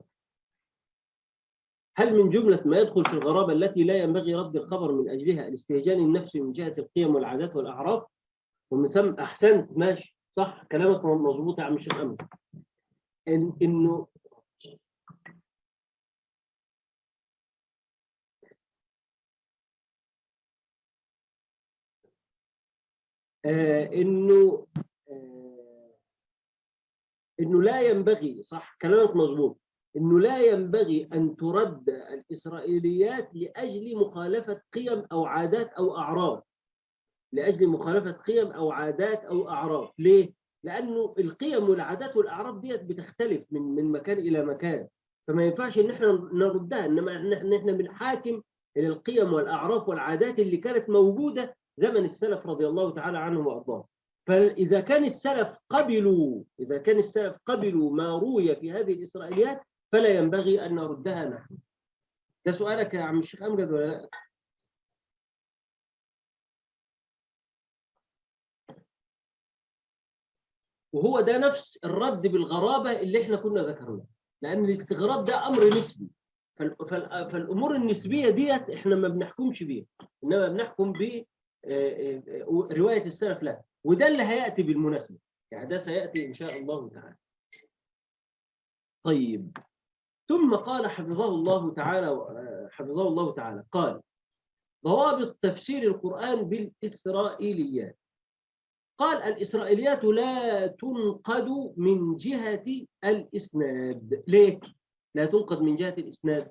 هل من جملة ما يدخل في الغرابة التي لا ينبغي رد الخبر من أجلها الاستهجان النفسي من جهة القيم والعادات والأعراف؟ ومن ثم أحسنت، ماشي صح كلامك مظبوط يا عم الشيخ أمل. إن إنه آه إنه آه إنه لا ينبغي، صح كلامك مظبوط، إنه لا ينبغي أن ترد الإسرائيليات لأجل مخالفة قيم أو عادات أو أعراف. لأجل مخالفة قيم أو عادات أو أعراف. ليه؟ لأنه القيم والعادات والأعراف ديت بتختلف من من مكان إلى مكان، فما ينفعش إن إحنا نردها، إنما إن إحنا بنحاكم إلى القيم والأعراف والعادات اللي كانت موجودة زمن السلف رضي الله تعالى عنهم وأرضاهم. فإذا كان السلف قبلوا إذا كان السلف قبلوا ما روي في هذه الإسرائيليات فلا ينبغي أن نردها نحن. ده سؤالك يا عم الشيخ أمجد ولا لا؟ وهو ده نفس الرد بالغرابة اللي احنا كنا ذكرناه، لأن الاستغراب ده أمر نسبي. فالأمور النسبية ديت احنا ما بنحكمش بيها، إنما بنحكم ب رواية السلف لها، وده اللي هيأتي بالمناسبة، يعني ده سيأتي إن شاء الله تعالى. طيب. ثم قال حفظه الله تعالى حفظه الله تعالى قال: ضوابط تفسير القرآن بالإسرائيليات. قال: الإسرائيليات لا تنقد من جهة الإسناد. ليه؟ لا تنقد من جهة الإسناد؟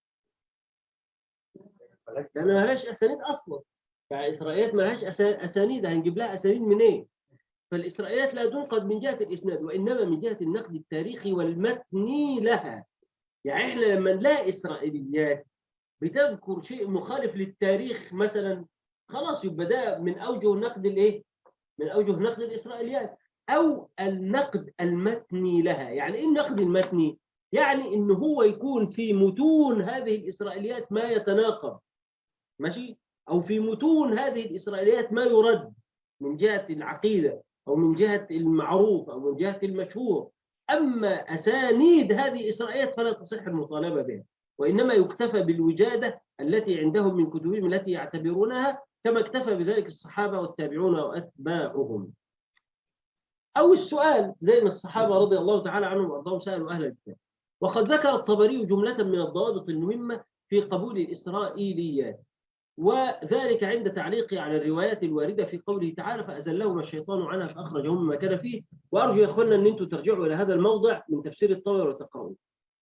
لأن ما لهاش أسانيد أصلا. فالإسرائيليات ما لهاش أسانيد، هنجيب لها أسانيد منين؟ إيه؟ فالإسرائيليات لا تنقد من جهة الإسناد، وإنما من جهة النقد التاريخي والمتني لها. يعني إحنا لما نلاقي إسرائيليات بتذكر شيء مخالف للتاريخ مثلا، خلاص يبقى ده من أوجه النقد الإيه؟ من أوجه نقد الإسرائيليات، أو النقد المتني لها. يعني إيه النقد المتني؟ يعني إن هو يكون في متون هذه الإسرائيليات ما يتناقض، ماشي؟ أو في متون هذه الإسرائيليات ما يرد من جهة العقيدة أو من جهة المعروف أو من جهة المشهور. أما أسانيد هذه الإسرائيليات فلا تصح المطالبة بها، وإنما يكتفى بالوجادة التي عندهم من كتبهم التي يعتبرونها، كما اكتفى بذلك الصحابة والتابعون وأتباعهم. أو السؤال زي ما الصحابة رضي الله تعالى عنهم وأرضاهم سألوا أهل الكتاب. وقد ذكر الطبري جملة من الضوابط المهمة في قبول الإسرائيليات، وذلك عند تعليقه على الروايات الواردة في قوله تعالى: فأزلهم الشيطان عنها فأخرجهم مما كان فيه. وأرجو يا أخوانا أن أنتم ترجعوا إلى هذا الموضع من تفسير الطبري وتقرؤوه.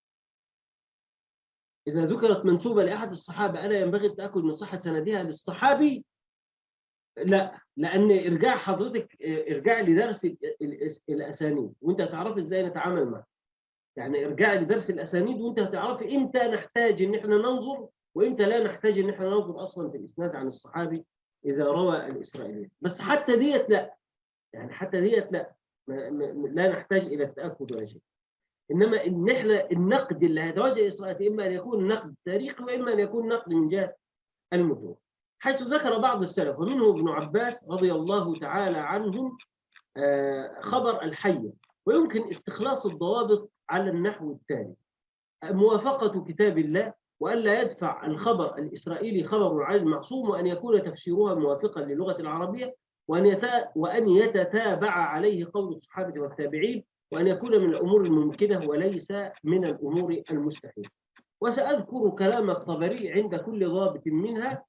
إذا ذكرت منسوبة لأحد الصحابة ألا ينبغي التأكد من صحة سندها للصحابي؟ لا، لأن إرجاع حضرتك إرجاع لدرس الأسانيد وأنت هتعرف إزاي نتعامل معه. يعني إرجاع لدرس الأسانيد وأنت هتعرف إمتى نحتاج إن إحنا ننظر وإمتى لا نحتاج إن إحنا ننظر أصلا في الإسناد عن الصحابي إذا روى الإسرائيليات. بس حتى ديت لا، يعني حتى ديت لا ما ما لا نحتاج إلى التأكد ولا شيء. إنما إن إحنا النقد اللي هيتوجه إسرائيل إما أن يكون نقد تاريخي وإما أن يكون نقد من جهة المتون، حيث ذكر بعض السلف ومنه ابن عباس رضي الله تعالى عنهم خبر الحية. ويمكن استخلاص الضوابط على النحو التالي: موافقة كتاب الله، وألا يدفع الخبر الإسرائيلي خبر عن المعصوم، وأن يكون تفسيرها موافقا للغة العربية، وأن وأن يتتابع عليه قول الصحابة والتابعين، وأن يكون من الأمور الممكنة وليس من الأمور المستحيلة. وسأذكر كلام الطبري عند كل ضابط منها.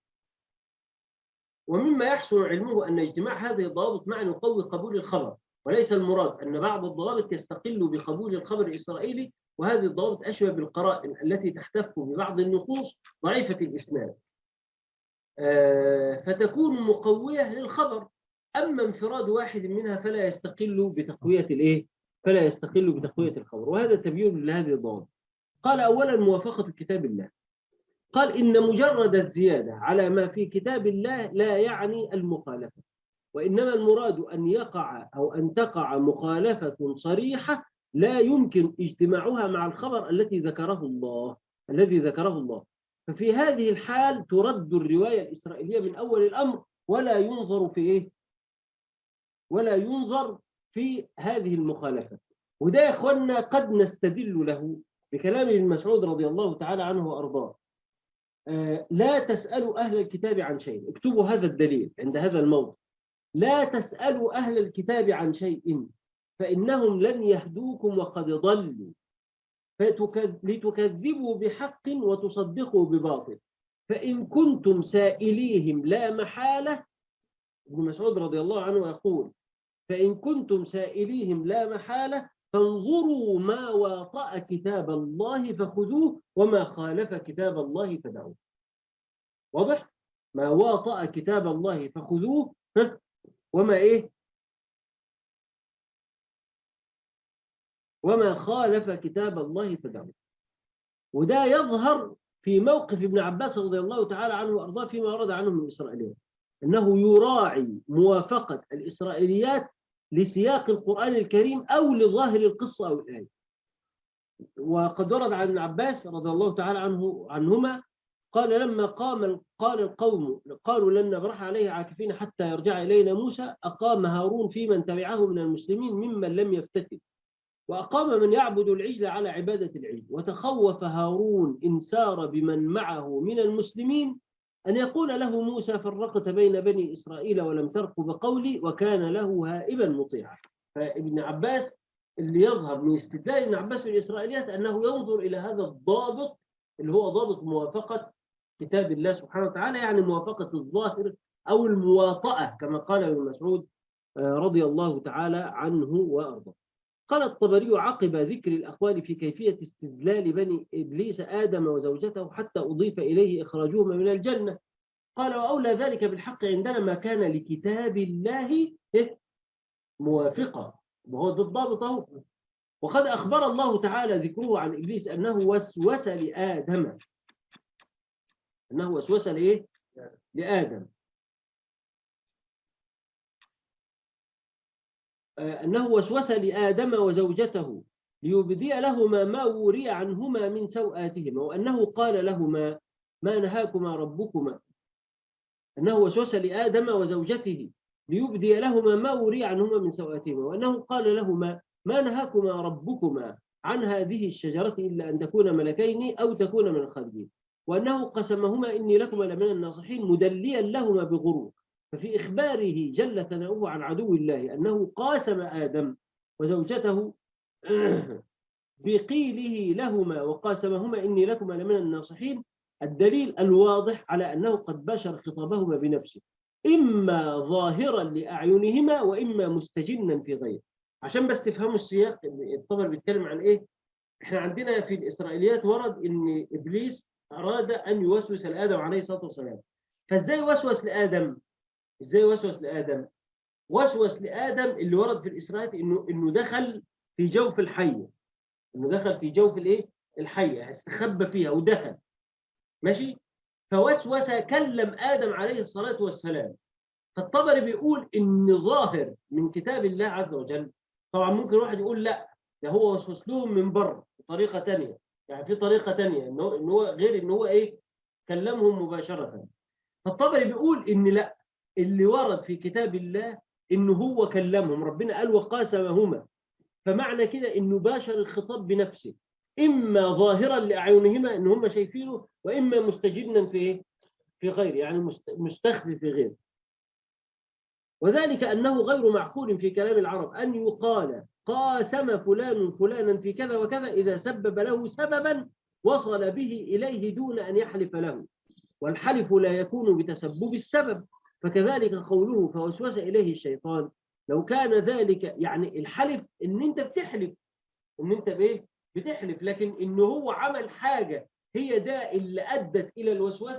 ومما يحسن علمه أن اجتماع هذه الضوابط معا يقوي قبول الخبر، وليس المراد أن بعض الضوابط يستقل بقبول الخبر الإسرائيلي، وهذه الضوابط أشبه بالقرائن التي تحتف ببعض النصوص ضعيفة الإسناد. فتكون مقوية للخبر. أما انفراد واحد منها فلا يستقل بتقوية الإيه؟ فلا يستقل بتقوية الخبر، وهذا تبيين لهذه الضوابط. قال أولا موافقة كتاب الله. قال إن مجرد الزيادة على ما في كتاب الله لا يعني المخالفة، وإنما المراد أن يقع أو أن تقع مخالفة صريحة لا يمكن اجتماعها مع الخبر التي ذكره الله الذي ذكره الله. ففي هذه الحال ترد الرواية الإسرائيلية من أول الأمر، ولا ينظر في إيه؟ ولا ينظر في هذه المخالفة. وده يا إخواننا قد نستدل له بكلام ابن مسعود رضي الله تعالى عنه وأرضاه: آه لا تسألوا أهل الكتاب عن شيء. اكتبوا هذا الدليل عند هذا الموضع: لا تسألوا أهل الكتاب عن شيء فإنهم لن يهدوكم وقد ضلوا لتكذبوا بحق وتصدقوا بباطل، فإن كنتم سائليهم لا محالة. ابن مسعود رضي الله عنه يقول: فإن كنتم سائليهم لا محالة فانظروا ما واطأ كتاب الله فخذوه وما خالف كتاب الله فدعوه. واضح؟ ما واطأ كتاب الله فخذوه وما إيه؟ وما خالف كتاب الله فدعوه. وده يظهر في موقف ابن عباس رضي الله تعالى عنه وأرضاه فيما ورد عنه من الإسرائيليات، أنه يراعي موافقة الإسرائيليات لسياق القرآن الكريم أو لظاهر القصة أو الآية. وقد ورد عن ابن عباس رضي الله تعالى عنه عنهما قال: لما قام قال القوم قالوا لن نبرح عليه عاكفين حتى يرجع إلينا موسى، أقام هارون في من تبعه من المسلمين ممن لم يفتتن، وأقام من يعبد العجل على عبادة العجل، وتخوف هارون إن سار بمن معه من المسلمين أن يقول له موسى: فرقت بين بني إسرائيل ولم ترقب قولي، وكان له هائبا مطيعا. فابن عباس اللي يظهر من استدلال ابن عباس في الإسرائيليات أنه ينظر إلى هذا الضابط اللي هو ضابط موافقة كتاب الله سبحانه وتعالى، يعني موافقة الظاهر أو المواطأة كما قال ابن مسعود رضي الله تعالى عنه وأرضاه. قال الطبري عقب ذكر الأقوال في كيفية استدلال بني إبليس آدم وزوجته حتى أضيف إليه إخراجهما من الجنة، قال: وأولى ذلك بالحق عندنا ما كان لكتاب الله موافقة، وهو ضد. وقد أخبر الله تعالى ذكره عن إبليس أنه وسوس لآدم أنه وسوس لإيه؟ لآدم أنه وسوس لآدم وزوجته ليبدي لهما ما وري عنهما من سوآتهما، وأنه قال لهما: ما نهاكما ربكما أنه وسوس لآدم وزوجته ليبدي لهما ما وري عنهما من سوآتهما، وأنه قال لهما: ما نهاكما ربكما عن هذه الشجرة إلا أن تكونا ملكين أو تكونا من الخالدين، وأنه قسمهما إني لكما لمن الناصحين مدليا لهما بغرور. ففي إخباره جل ثناؤه عن عدو الله أنه قاسم آدم وزوجته بقيله لهما وقاسمهما إني لكما لمن الناصحين الدليل الواضح على أنه قد باشر خطابهما بنفسه، إما ظاهرا لأعينهما وإما مستجنا في غيره. عشان بس تفهموا السياق، الطبر بيتكلم عن إيه. إحنا عندنا في الإسرائيليات ورد إن إبليس أراد أن يوسوس لآدم عليه الصلاة والسلام. فإزاي وسوس لآدم؟ إزاي وسوس لآدم؟ وسوس لآدم اللي ورد في الإسرائيليات إنه إنه دخل في جوف الحية، إنه دخل في جوف الإيه؟ الحية، استخبى فيها ودخل ماشي. فوسوس كلم آدم عليه الصلاة والسلام. فالطبري بيقول إن ظاهر من كتاب الله عز وجل، طبعا ممكن واحد يقول لا ده هو وسوس لهم من بره بطريقة تانية، يعني في طريقة تانية إنه إن هو غير إن هو إيه كلمهم مباشرة. فالطبري بيقول إن لا، اللي ورد في كتاب الله إنه هو كلمهم، ربنا قال وقاسمهما، فمعنى كده إنه باشر الخطاب بنفسه، إما ظاهرا لأعينهما إن هم شايفينه، وإما مستجنا في في غيره، يعني مستخفي في غيره. وذلك أنه غير معقول في كلام العرب أن يقال قاسم فلان فلانا في كذا وكذا إذا سبب له سببا وصل به إليه دون أن يحلف له، والحلف لا يكون بتسبب السبب. فكذلك قوله فوسوس إليه الشيطان، لو كان ذلك يعني الحلف إن أنت بتحلف إن أنت بإيه بتحلف، لكن إنه هو عمل حاجة هي ده اللي أدت إلى الوسوسة،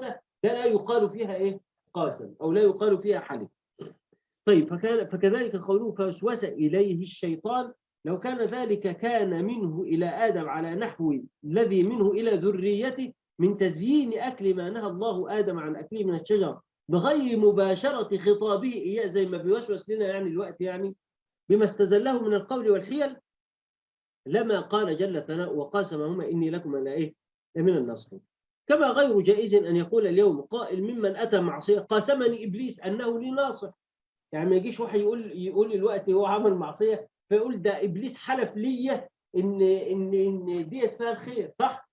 ده لا يقال فيها إيه قاسم، أو لا يقال فيها حلف. طيب فكان فكذلك قوله فوسوس إليه الشيطان، لو كان ذلك كان منه إلى آدم على نحو الذي منه إلى ذريته من تزيين أكل ما نهى الله آدم عن أكله من الشجر بغير مباشرة خطابه إياه، زي ما بيوسوس لنا يعني الوقت، يعني بما استزله من القول والحيل، لما قال جل ثناؤه وقاسمهما إني لكم أنا إيه لمن الناصحين. كما غير جائز أن يقول اليوم قائل ممن أتى معصية قاسمني إبليس أنه لي ناصح. يعني ما يجيش واحد يقول يقول الوقت هو عمل معصية فيقول ده إبليس حلف لي إن إن إن ديت فيها الخير، صح؟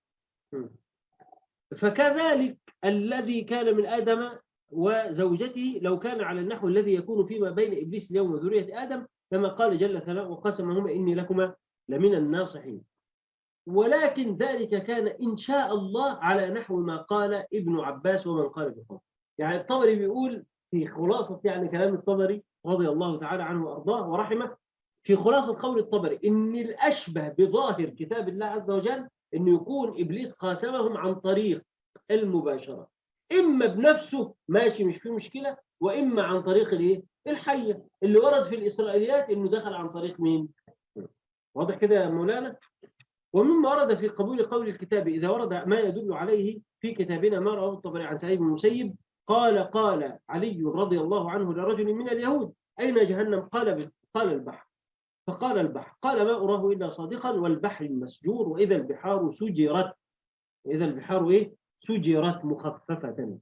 فكذلك الذي كان من آدم وزوجته لو كان على النحو الذي يكون فيما بين إبليس اليوم وذرية آدم، كما قال جل ثناؤه وقسمهما إني لكما لمن الناصحين. ولكن ذلك كان إن شاء الله على نحو ما قال ابن عباس ومن قال بقول. يعني الطبري بيقول في خلاصة يعني كلام الطبري رضي الله تعالى عنه وأرضاه ورحمه، في خلاصة قول الطبري إن الأشبه بظاهر كتاب الله عز وجل إنه يكون إبليس قاسمهم عن طريق المباشرة، إما بنفسه ماشي مش فيه مشكلة، وإما عن طريق الإيه الحية اللي ورد في الإسرائيليات إنه دخل عن طريق مين؟ واضح كده يا مولانا؟ ومما ورد في قبول قول الكتاب إذا ورد ما يدل عليه في كتابنا ما رواه الطبري عن سعيد بن المسيب قال قال علي رضي الله عنه لرجل من اليهود أين جهنم؟ قال قال البحر. فقال البحر قال ما أراه إلا صادقا والبحر المسجور وإذا البحار سجرت، إذا البحار إيه سجرت مخففة.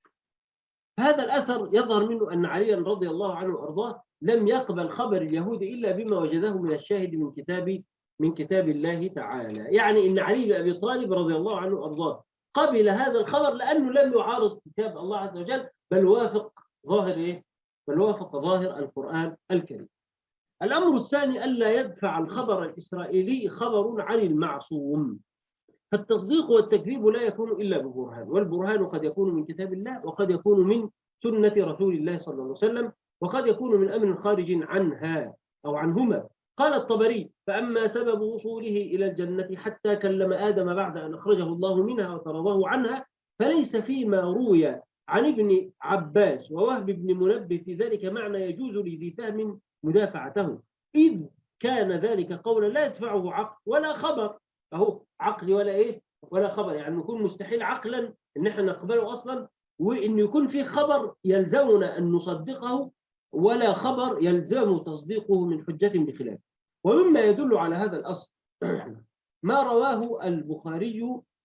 هذا الأثر يظهر منه أن عليا رضي الله عنه وأرضاه لم يقبل خبر اليهود إلا بما وجده من الشاهد من كتاب من كتاب الله تعالى. يعني إن علي بن أبي طالب رضي الله عنه وأرضاه قبل هذا الخبر لأنه لم يعارض كتاب الله عز وجل، بل وافق ظاهر إيه؟ بل وافق ظاهر القرآن الكريم. الأمر الثاني ألا يدفع الخبر الإسرائيلي خبر عن المعصوم، فالتصديق والتكذيب لا يكون إلا ببرهان، والبرهان قد يكون من كتاب الله وقد يكون من سنة رسول الله صلى الله عليه وسلم وقد يكون من أمر خارج عنها أو عنهما. قال الطبري فأما سبب وصوله إلى الجنة حتى كلم آدم بعد أن أخرجه الله منها وطرده عنها فليس فيما روي عن ابن عباس ووهب بن منبه في ذلك معنى يجوز لذي فهم مدافعته، إذ كان ذلك قولا لا يدفعه عقل ولا خبر. أهو عقل ولا إيه ولا خبر، يعني يكون مستحيل عقلا إن احنا نقبله أصلا، وإن يكون في خبر يلزمنا أن نصدقه ولا خبر يلزم تصديقه من حجة بخلاف. ومما يدل على هذا الأصل ما رواه البخاري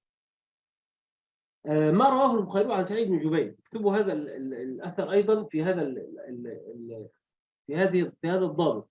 ما رواه البخاري عن سعيد بن جبير. اكتبوا هذا الأثر أيضا في هذا ال ال ال في هذه في هذا الضابط.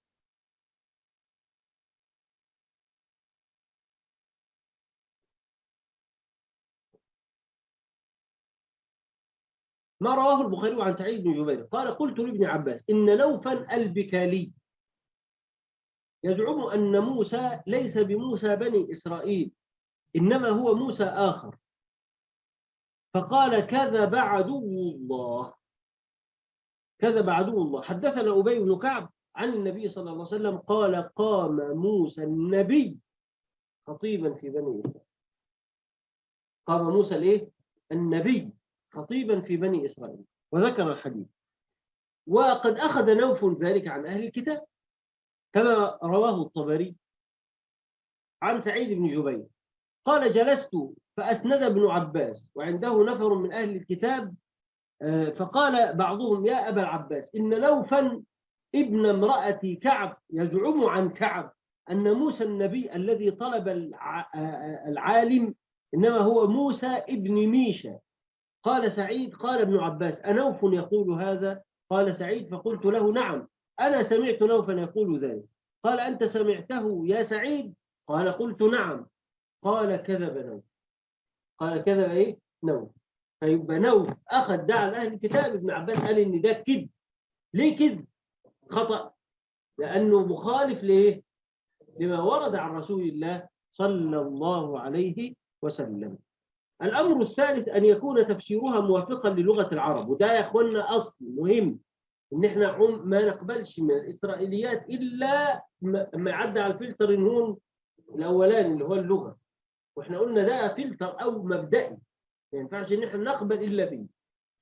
ما رواه البخاري عن سعيد بن جبير قال قلت لابن عباس إن نوفا البكالي يزعم أن موسى ليس بموسى بني إسرائيل إنما هو موسى آخر، فقال كذب عدو الله كذب عدو الله. حدثنا أبي بن كعب عن النبي صلى الله عليه وسلم قال قام موسى النبي خطيبا في بني إسرائيل. قام موسى الايه النبي خطيبا في بني إسرائيل وذكر الحديث. وقد أخذ نوف ذلك عن أهل الكتاب كما رواه الطبري عن سعيد بن جبير قال جلست فأسند ابن عباس وعنده نفر من أهل الكتاب فقال بعضهم يا أبا العباس إن نوفا ابن امرأة كعب يزعم عن كعب أن موسى النبي الذي طلب العالم إنما هو موسى ابن ميشا. قال سعيد قال ابن عباس أنوف يقول هذا؟ قال سعيد فقلت له نعم أنا سمعت نوفا يقول ذلك. قال أنت سمعته يا سعيد؟ قال قلت نعم. قال كذب نوف. قال كذب إيه نوف. فيبقى نوف أخذ دعا أهل الكتاب. ابن عباس قال إن ده كذب. ليه كذب؟ خطأ لأنه مخالف ليه لما ورد عن رسول الله صلى الله عليه وسلم. الأمر الثالث أن يكون تفسيرها موافقا للغة العرب، وده يا أخوانا أصل مهم إن إحنا ما نقبلش من الإسرائيليات إلا ما يعدى على الفلتر النون الأولاني اللي هو اللغة، وإحنا قلنا ده فلتر أو مبدئي ما ينفعش إن إحنا نقبل إلا به.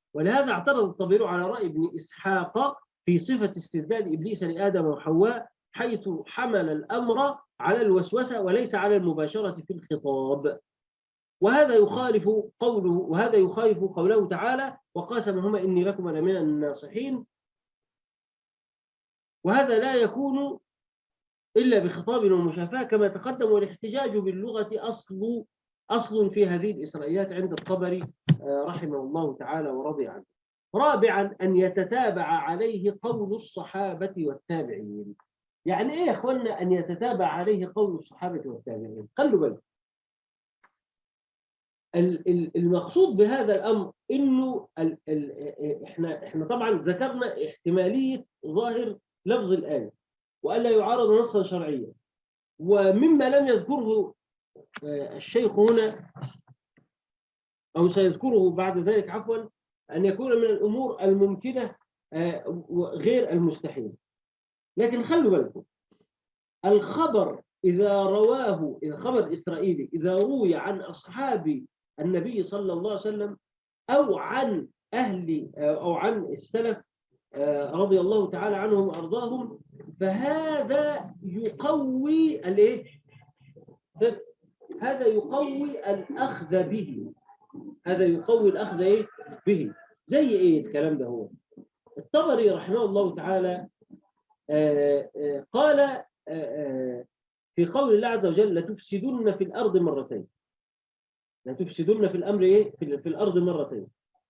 ولهذا اعترض الطبري على رأي ابن إسحاق في صفة استسداد إبليس لآدم وحواء، حيث حمل الأمر على الوسوسة وليس على المباشرة في الخطاب. وهذا يخالف قوله وهذا يخالف قوله تعالى: وقاسمهما إني لكما لمن الناصحين. وهذا لا يكون إلا بخطاب ومشافهة كما تقدم، والاحتجاج باللغة أصل أصل في هذه الإسرائيليات عند الطبري رحمه الله تعالى ورضي عنه. رابعا أن يتتابع عليه قول الصحابة والتابعين. يعني إيه يا أخوانا أن يتتابع عليه قول الصحابة والتابعين؟ خلوا بالكم، المقصود بهذا الأمر إنه ال ال إحنا إحنا طبعا ذكرنا احتمالية ظاهر لفظ الآية وألا يعارض نصا شرعيا، ومما لم يذكره الشيخ هنا أو سيذكره بعد ذلك عفوا أن يكون من الأمور الممكنة غير المستحيل. لكن خلوا بالكم، الخبر إذا رواه إذا خبر إسرائيلي إذا روي عن أصحاب النبي صلى الله عليه وسلم أو عن أهل أو عن السلف رضي الله تعالى عنهم وأرضاهم، فهذا يقوي الايه؟ هذا يقوي الأخذ به هذا يقوي الأخذ إيه؟ به. زي إيه الكلام ده؟ هو الطبري رحمه الله تعالى آآ آآ قال آآ في قول الله عز وجل: لتفسدن في الأرض مرتين. لتفسدن في الأمر إيه؟ في, في الأرض مرتين.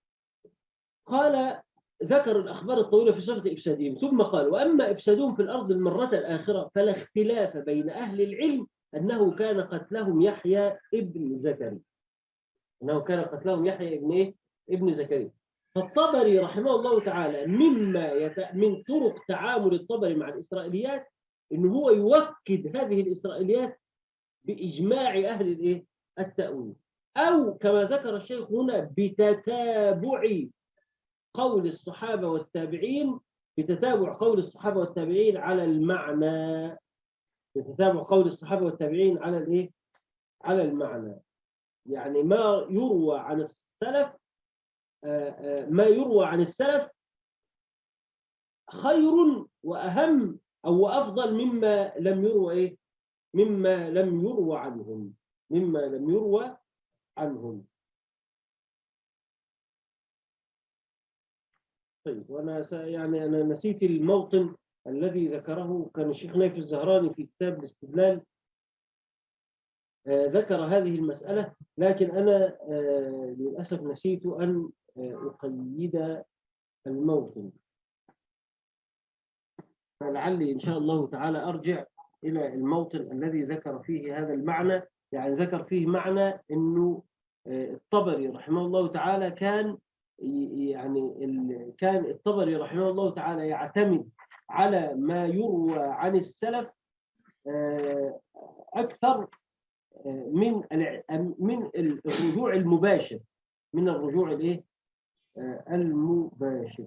قال ذكر الأخبار الطويلة في صفة إفسادهم، ثم قال: وأما إفسادهم في الأرض المرة الآخرة فلا اختلاف بين أهل العلم أنه كان قتلهم يحيى ابن زكريا أنه كان قتلهم يحيى ابن إيه؟ ابن زكريا. فالطبري رحمه الله تعالى مما يت... من طرق تعامل الطبري مع الإسرائيليات إنه هو يوكد هذه الإسرائيليات بإجماع أهل الإيه؟ التأويل، أو كما ذكر الشيخ هنا بتتابع قول الصحابة والتابعين بتتابع قول الصحابة والتابعين على المعنى بتتابع قول الصحابة والتابعين على الإيه؟ على المعنى. يعني ما يروى عن السلف ما يروى عن السلف خير وأهم أو أفضل مما لم يروى إيه؟ مما لم يروى عنهم مما لم يروى عنهم. طيب، وأنا يعني أنا نسيت الموطن الذي ذكره كان الشيخ نايف الزهراني في كتاب الاستدلال، آه ذكر هذه المسألة، لكن أنا آه للأسف نسيت أن آه أقيد الموطن، فلعلي إن شاء الله تعالى أرجع إلى الموطن الذي ذكر فيه هذا المعنى. يعني ذكر فيه معنى أنه الطبري رحمه الله تعالى كان يعني كان الطبري رحمه الله تعالى يعتمد على ما يروى عن السلف أكثر من من الرجوع المباشر من الرجوع الايه المباشر.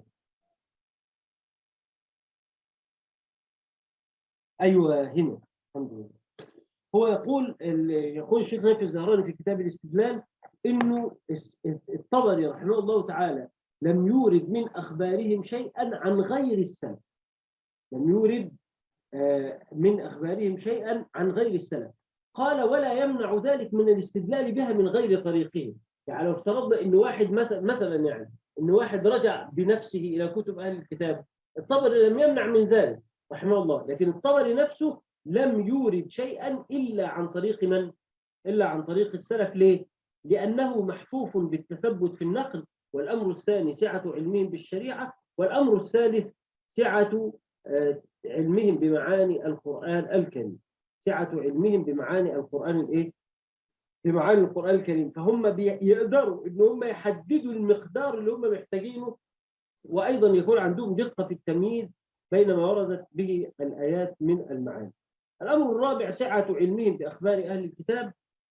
أيوة هنا الحمد لله. هو يقول يقول الشيخ نايف الزهراني في كتاب الاستدلال إنه الطبري رحمه الله تعالى لم يورد من أخبارهم شيئا عن غير السلف لم يورد من أخبارهم شيئا عن غير السلف. قال: ولا يمنع ذلك من الاستدلال بها من غير طريقهم. يعني لو افترضنا إن واحد مثلا يعني إن واحد رجع بنفسه إلى كتب أهل الكتاب، الطبري لم يمنع من ذلك رحمه الله، لكن الطبري نفسه لم يورد شيئا إلا عن طريق من؟ إلا عن طريق السلف. ليه؟ لأنه محفوف بالتثبت في النقل، والأمر الثاني سعة علمهم بالشريعة، والأمر الثالث سعة علمهم بمعاني القرآن الكريم سعة علمهم بمعاني القرآن الإيه؟ بمعاني القرآن الكريم. فهم بيقدروا إن هم يحددوا المقدار اللي هم محتاجينه، وأيضا يكون عندهم دقة في التمييز بين ما وردت به الآيات من المعاني. الأمر الرابع سعة علمهم بأخبار أهل الكتاب.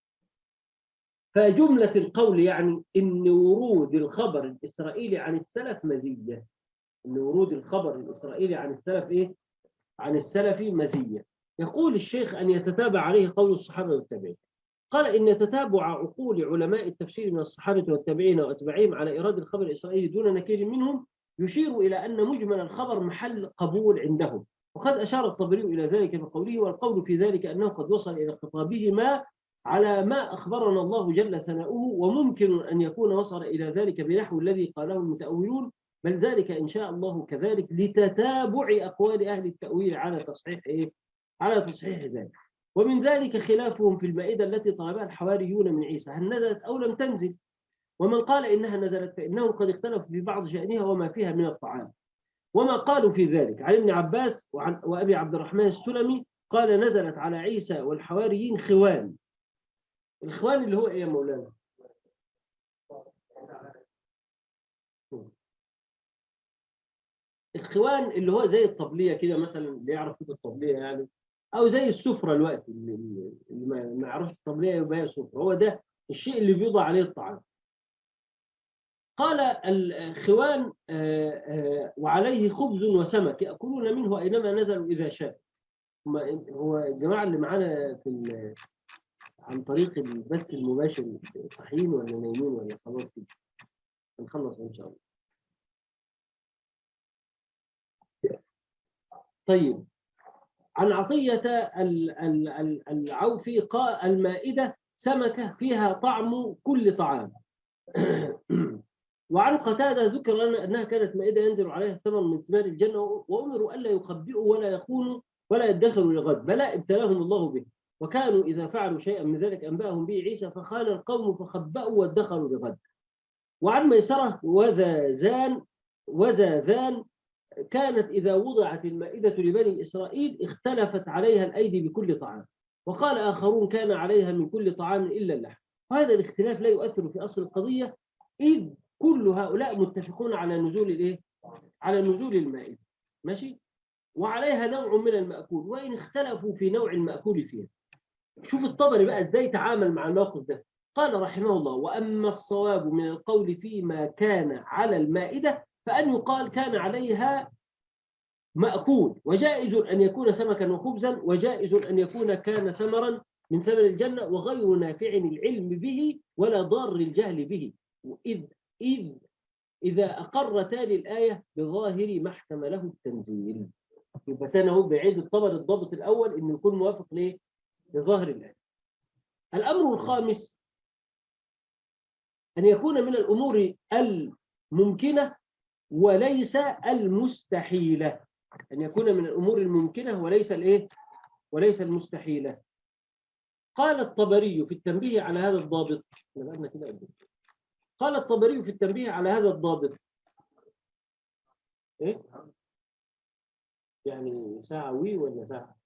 فجملة القول يعني إن ورود الخبر الإسرائيلي عن السلف مزية إن ورود الخبر الإسرائيلي عن السلف إيه؟ عن السلف مزية. يقول الشيخ: أن يتتابع عليه قول الصحابة والتابعين. قال إن تتابع عقول علماء التفسير من الصحابة والتابعين وأتباعهم على إيراد الخبر الإسرائيلي دون نكير منهم يشير إلى أن مجمل الخبر محل قبول عندهم. وقد أشار الطبري إلى ذلك بقوله: والقول في ذلك أنه قد وصل إلى خطابهما على ما أخبرنا الله جل ثناؤه، وممكن أن يكون وصل إلى ذلك بنحو الذي قاله المتأولون، بل ذلك إن شاء الله كذلك لتتابع أقوال أهل التأويل على تصحيح إيه؟ على تصحيح ذلك. ومن ذلك خلافهم في المائدة التي طلبها الحواريون من عيسى، هل نزلت أو لم تنزل؟ ومن قال إنها نزلت فإنهم قد اختلفوا في بعض شأنها وما فيها من الطعام. وما قالوا في ذلك عن ابن عباس وعن وأبي عبد الرحمن السلمي قال: نزلت على عيسى والحواريين خوان. الخوان اللي هو إيه يا مولانا؟ الخوان اللي هو زي الطبلية كده مثلا، اللي يعرف كده الطبلية يعني، أو زي السفرة الوقت اللي, اللي ما يعرفش الطبلية يبقى هي سفرة. هو ده الشيء اللي بيوضع عليه الطعام. قال الخوان وعليه خبز وسمك يأكلون منه أينما نزلوا إذا شاء. هو الجماعة اللي معانا في عن طريق البث المباشر صحيين ولا نايمين ولا خلاص كده؟ نخلص إن شاء الله. طيب، عن عطية العوفي قال: المائدة سمكة فيها طعم كل طعام. وعن قتادة ذكر لنا أنها كانت مائدة ينزل عليها الثمر من ثمار الجنة، وأمروا ألا يخبئوا ولا يخونوا ولا يدخروا لغد، بل ابتلاهم الله به، وكانوا إذا فعلوا شيئا من ذلك أنبأهم به عيسى فخان القوم فخبأوا وادخروا لغد. وعن ميسرة وذاذان وذاذان كانت إذا وضعت المائدة لبني إسرائيل اختلفت عليها الأيدي بكل طعام، وقال آخرون كان عليها من كل طعام إلا اللحم. وهذا الاختلاف لا يؤثر في أصل القضية، إذ كل هؤلاء متفقون على نزول الإيه؟ على نزول المائدة، ماشي؟ وعليها نوع من المأكول، وإن اختلفوا في نوع المأكول فيها. شوف الطبري بقى إزاي تعامل مع الموقف ده. قال رحمه الله: وأما الصواب من القول فيما كان على المائدة فأن يقال كان عليها مأكول، وجائز أن يكون سمكا وخبزا، وجائز أن يكون كان ثمرا من ثمر الجنة، وغير نافع العلم به ولا ضار الجهل به، إذ, إذ إذا أقر تالي الآية بظاهر ما احتمله التنزيل. يبقى تاني بعيد الطبر الضابط الأول إنه يكون موافق ليه؟ لظاهر الآية. الأمر الخامس أن يكون من الأمور الممكنة وليس المستحيلة. أن يكون من الأمور الممكنة وليس الإيه؟ وليس المستحيلة. قال الطبري في التنبيه على هذا الضابط. قال الطبري في التنبيه على هذا الضابط إيه؟ يعني ساعة وي ولا ساعة؟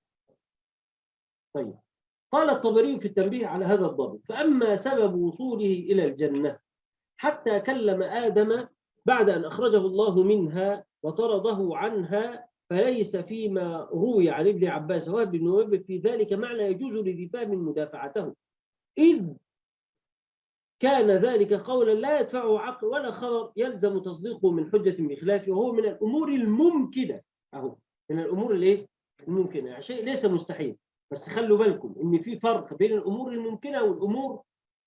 طيب، قال الطبري في التنبيه على هذا الضابط: فأما سبب وصوله إلى الجنة حتى كلم آدم بعد أن أخرجه الله منها وطرده عنها، فليس فيما روي عن ابن عباس وابن نويب في ذلك معنى يجوز لذي فهم مدافعته، إذ كان ذلك قولا لا يدفعه عقل ولا خبر يلزم تصديقه من حجة بخلافه، وهو من الأمور الممكنة. أهو من الأمور الايه؟ الممكنة، يعني شيء ليس مستحيل. بس خلوا بالكم إن في فرق بين الأمور الممكنة والأمور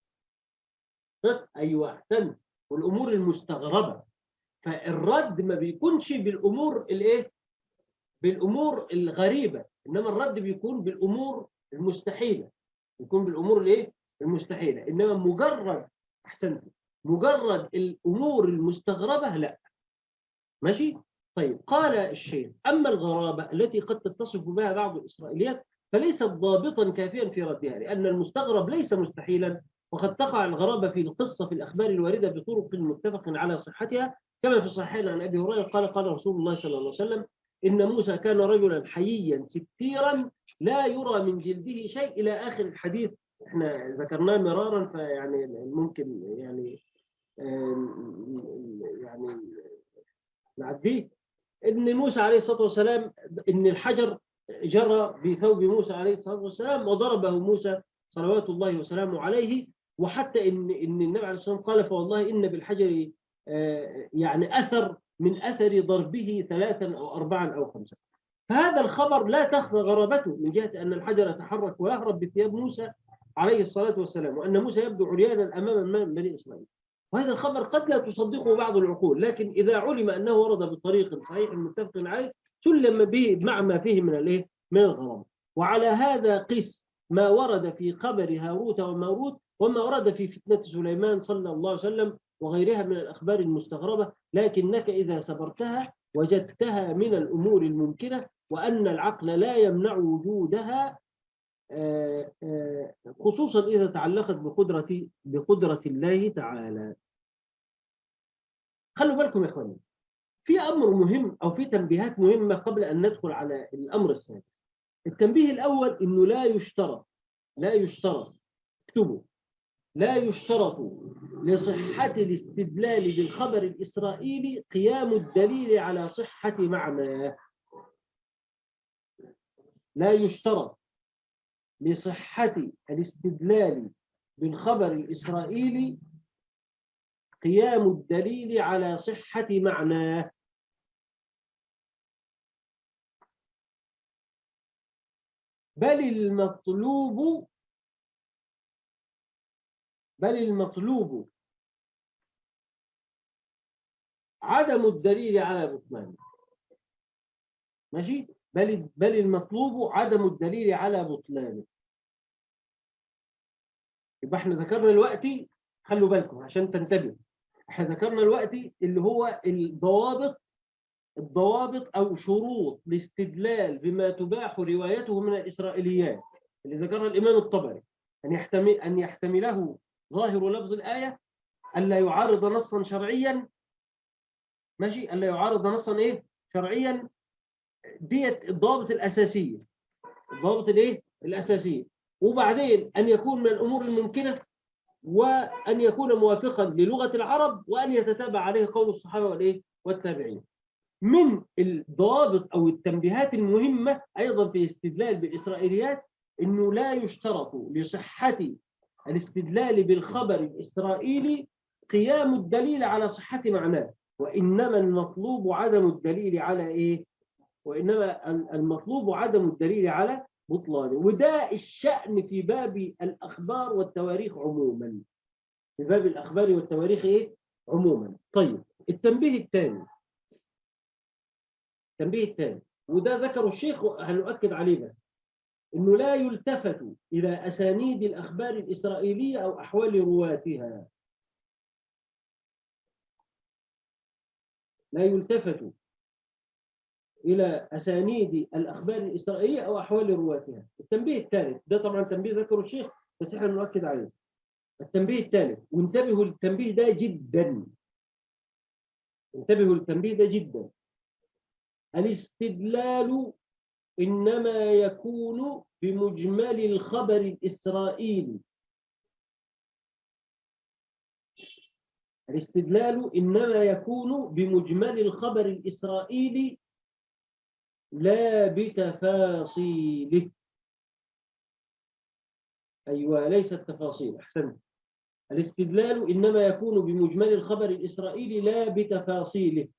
أيوة أحسن والأمور المستغربة. فالرد ما بيكونش بالأمور الايه؟ بالأمور الغريبة، إنما الرد بيكون بالأمور المستحيلة، بيكون بالأمور الايه؟ المستحيلة. إنما مجرد أحسنت مجرد الأمور المستغربة لا. ماشي؟ طيب، قال الشيخ: أما الغرابة التي قد تتصف بها بعض الإسرائيليات فليست ضابطا كافيا في ردها، لأن المستغرب ليس مستحيلا، وقد تقع الغرابة في القصة في الأخبار الواردة بطرق متفق على صحتها، كما في الصحيحين عن أبي هريرة قال: قال رسول الله صلى الله عليه وسلم: إن موسى كان رجلا حييا ستيرا لا يرى من جلده شيء، إلى آخر الحديث. احنا ذكرناه مرارا، فيعني ممكن يعني يعني نعديه. إن موسى عليه الصلاة والسلام إن الحجر جرى بثوب موسى عليه الصلاة والسلام وضربه موسى صلوات الله وسلامه عليه، وحتى إن إن النبي عليه الصلاة والسلام قال: فوالله إن بالحجر يعني أثر من أثر ضربه ثلاثا أو أربعا أو خمسة. فهذا الخبر لا تخفى غرابته من جهة أن الحجر يتحرك ويهرب بثياب موسى عليه الصلاة والسلام، وأن موسى يبدو عريانا أمام بني إسرائيل. وهذا الخبر قد لا تصدقه بعض العقول، لكن إذا علم أنه ورد بطريق صحيح متفق عليه سلم به مع ما فيه من الايه من الغرام. وعلى هذا قس ما ورد في خبر هاروت وماروت وما ورد في فتنة سليمان صلى الله عليه وسلم وغيرها من الأخبار المستغربة، لكنك إذا سبرتها وجدتها من الأمور الممكنة، وأن العقل لا يمنع وجودها، خصوصا إذا تعلقت بقدرة بقدرة الله تعالى. خلوا بالكم يا إخواني، في أمر مهم أو في تنبيهات مهمة قبل أن ندخل على الأمر الثاني. التنبيه الأول إنه لا يشترط لا يشترط اكتبوا لا يشترط لصحة الاستدلال بالخبر الإسرائيلي قيام الدليل على صحة معناه. لا يشترط لصحة الاستدلال بالخبر الإسرائيلي قيام الدليل على صحة معناه. بل المطلوب بل المطلوب عدم الدليل على بطلانه. ماشي؟ بل بل المطلوب عدم الدليل على بطلانه. يبقى احنا ذكرنا دلوقتي، خلوا بالكم عشان تنتبهوا، احنا ذكرنا دلوقتي اللي هو الضوابط الضوابط او شروط الاستدلال بما تباح روايته من الاسرائيليات اللي ذكرها الامام الطبري، ان يحتمل ان يحتمله ظاهر لفظ الايه، الا يعارض نصا شرعيا. ماشي؟ الا يعارض نصا ايه شرعيا. ديت الضوابط الاساسيه الضوابط الايه الاساسيه. وبعدين ان يكون من الامور الممكنه، وان يكون موافقا للغه العرب، وان يتتابع عليه قول الصحابه والايه والتابعين. من الضوابط او التنبيهات المهمه ايضا في الاستدلال بالاسرائيليات انه لا يشترط لصحه الاستدلال بالخبر الاسرائيلي قيام الدليل على صحه معناه، وانما المطلوب عدم الدليل على ايه وإنما المطلوب عدم الدليل على بطلانه. وده الشأن في باب الأخبار والتواريخ عموما في باب الأخبار والتواريخ إيه؟ عموما. طيب، التنبيه الثاني التنبيه الثاني وده ذكره الشيخ هنؤكد عليه بس، إنه لا يلتفت إلى أسانيد الأخبار الإسرائيلية أو أحوال رواتها. لا يلتفت إلى أسانيد الأخبار الإسرائيلية أو أحوال رواتها. التنبيه الثالث ده طبعا تنبيه ذكره الشيخ بس احنا نؤكد عليه. التنبيه الثالث، وانتبهوا للتنبيه ده جدا انتبهوا للتنبيه ده جدا الاستدلال إنما يكون بمجمل الخبر الإسرائيلي. الاستدلال إنما يكون بمجمل الخبر الإسرائيلي لا بتفاصيله. أيوة، ليس التفاصيل، أحسنت. الاستدلال إنما يكون بمجمل الخبر الإسرائيلي لا بتفاصيله.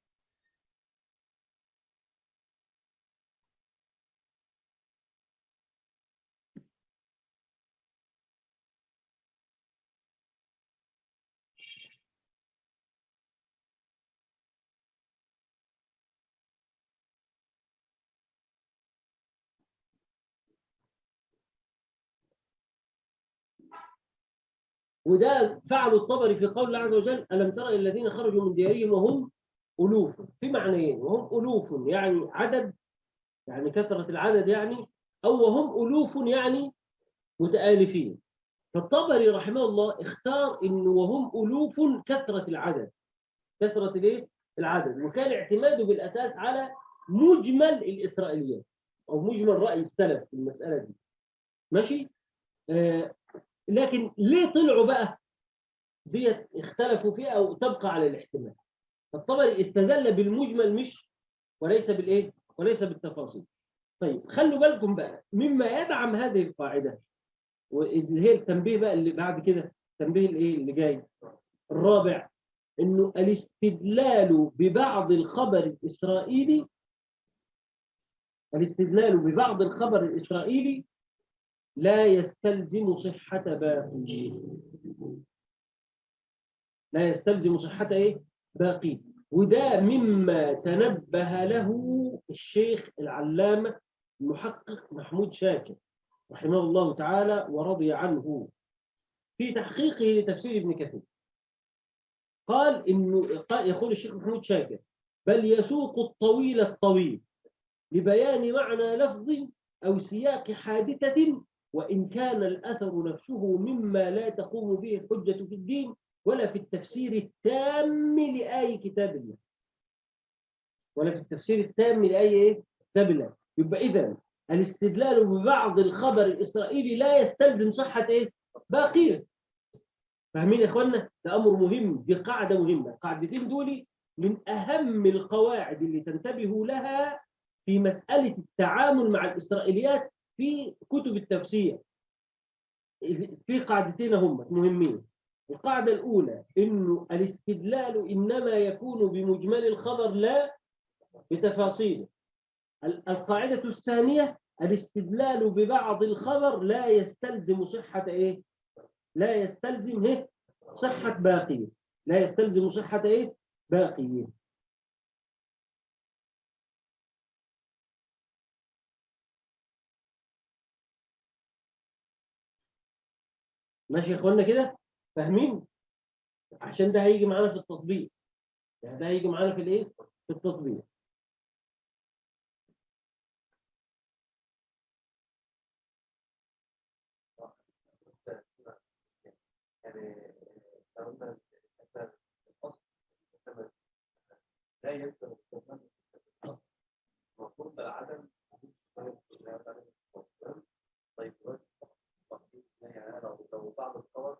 وده فعل الطبري في قول الله عز وجل: ألم تر الذين خرجوا من ديارهم وهم ألوف، في معنيين: وهم ألوف يعني عدد، يعني كثرة العدد يعني، أو وهم ألوف يعني متآلفين. فالطبري رحمه الله اختار إنه وهم ألوف كثرة العدد كثرة الايه؟ العدد، وكان اعتماده بالأساس على مجمل الإسرائيليات أو مجمل رأي السلف في المسألة دي. ماشي؟ آه لكن ليه طلعوا بقى ديت اختلفوا فيها أو تبقى على الاحتمال؟ فالطبري استدل بالمجمل مش وليس بالايه وليس بالتفاصيل. طيب، خلوا بالكم بقى مما يدعم هذه القاعده، واللي هي التنبيه بقى اللي بعد كده، التنبيه الايه اللي جاي الرابع، انه الاستدلال ببعض الخبر الاسرائيلي الاستدلال ببعض الخبر الاسرائيلي لا يستلزم صحة باقي. لا يستلزم صحة إيه؟ باقي. وده مما تنبه له الشيخ العلامة المحقق محمود شاكر رحمه الله تعالى ورضي عنه في تحقيقه لتفسير ابن كثير. قال إنه قال يقول الشيخ محمود شاكر: بل يسوق الطويل الطويل لبيان معنى لفظ أو سياق حادثة، وإن كان الأثر نفسه مما لا تقوم به الحجة في الدين ولا في التفسير التام لآي كتاب الله. ولا في التفسير التام لآي كتاب الله. يبقى إذن الاستدلال ببعض الخبر الإسرائيلي لا يستلزم صحة إيه؟ باقيه. فاهمين يا إخوانا؟ ده أمر مهم، دي قاعدة مهمة. القاعدتين دول من أهم القواعد اللي تنتبهوا لها في مسألة التعامل مع الإسرائيليات في كتب التفسير. في قاعدتين هم مهمين. القاعدة الأولى إنه الاستدلال إنما يكون بمجمل الخبر لا بتفاصيله. القاعدة الثانية: الاستدلال ببعض الخبر لا يستلزم صحة إيه؟ لا يستلزم إيه؟ صحة باقيه. لا يستلزم صحة إيه؟ باقيه. ماشي يا إخوانا كده؟ فاهمين؟ عشان ده هيجي معانا في التطبيق. يعني ده هيجي معانا في الإيه؟ في التطبيق. يعني لو مثلا مثلا الاصل مثلا لا يلزم استخدام المفروض العدم طيب لو بعض الصور.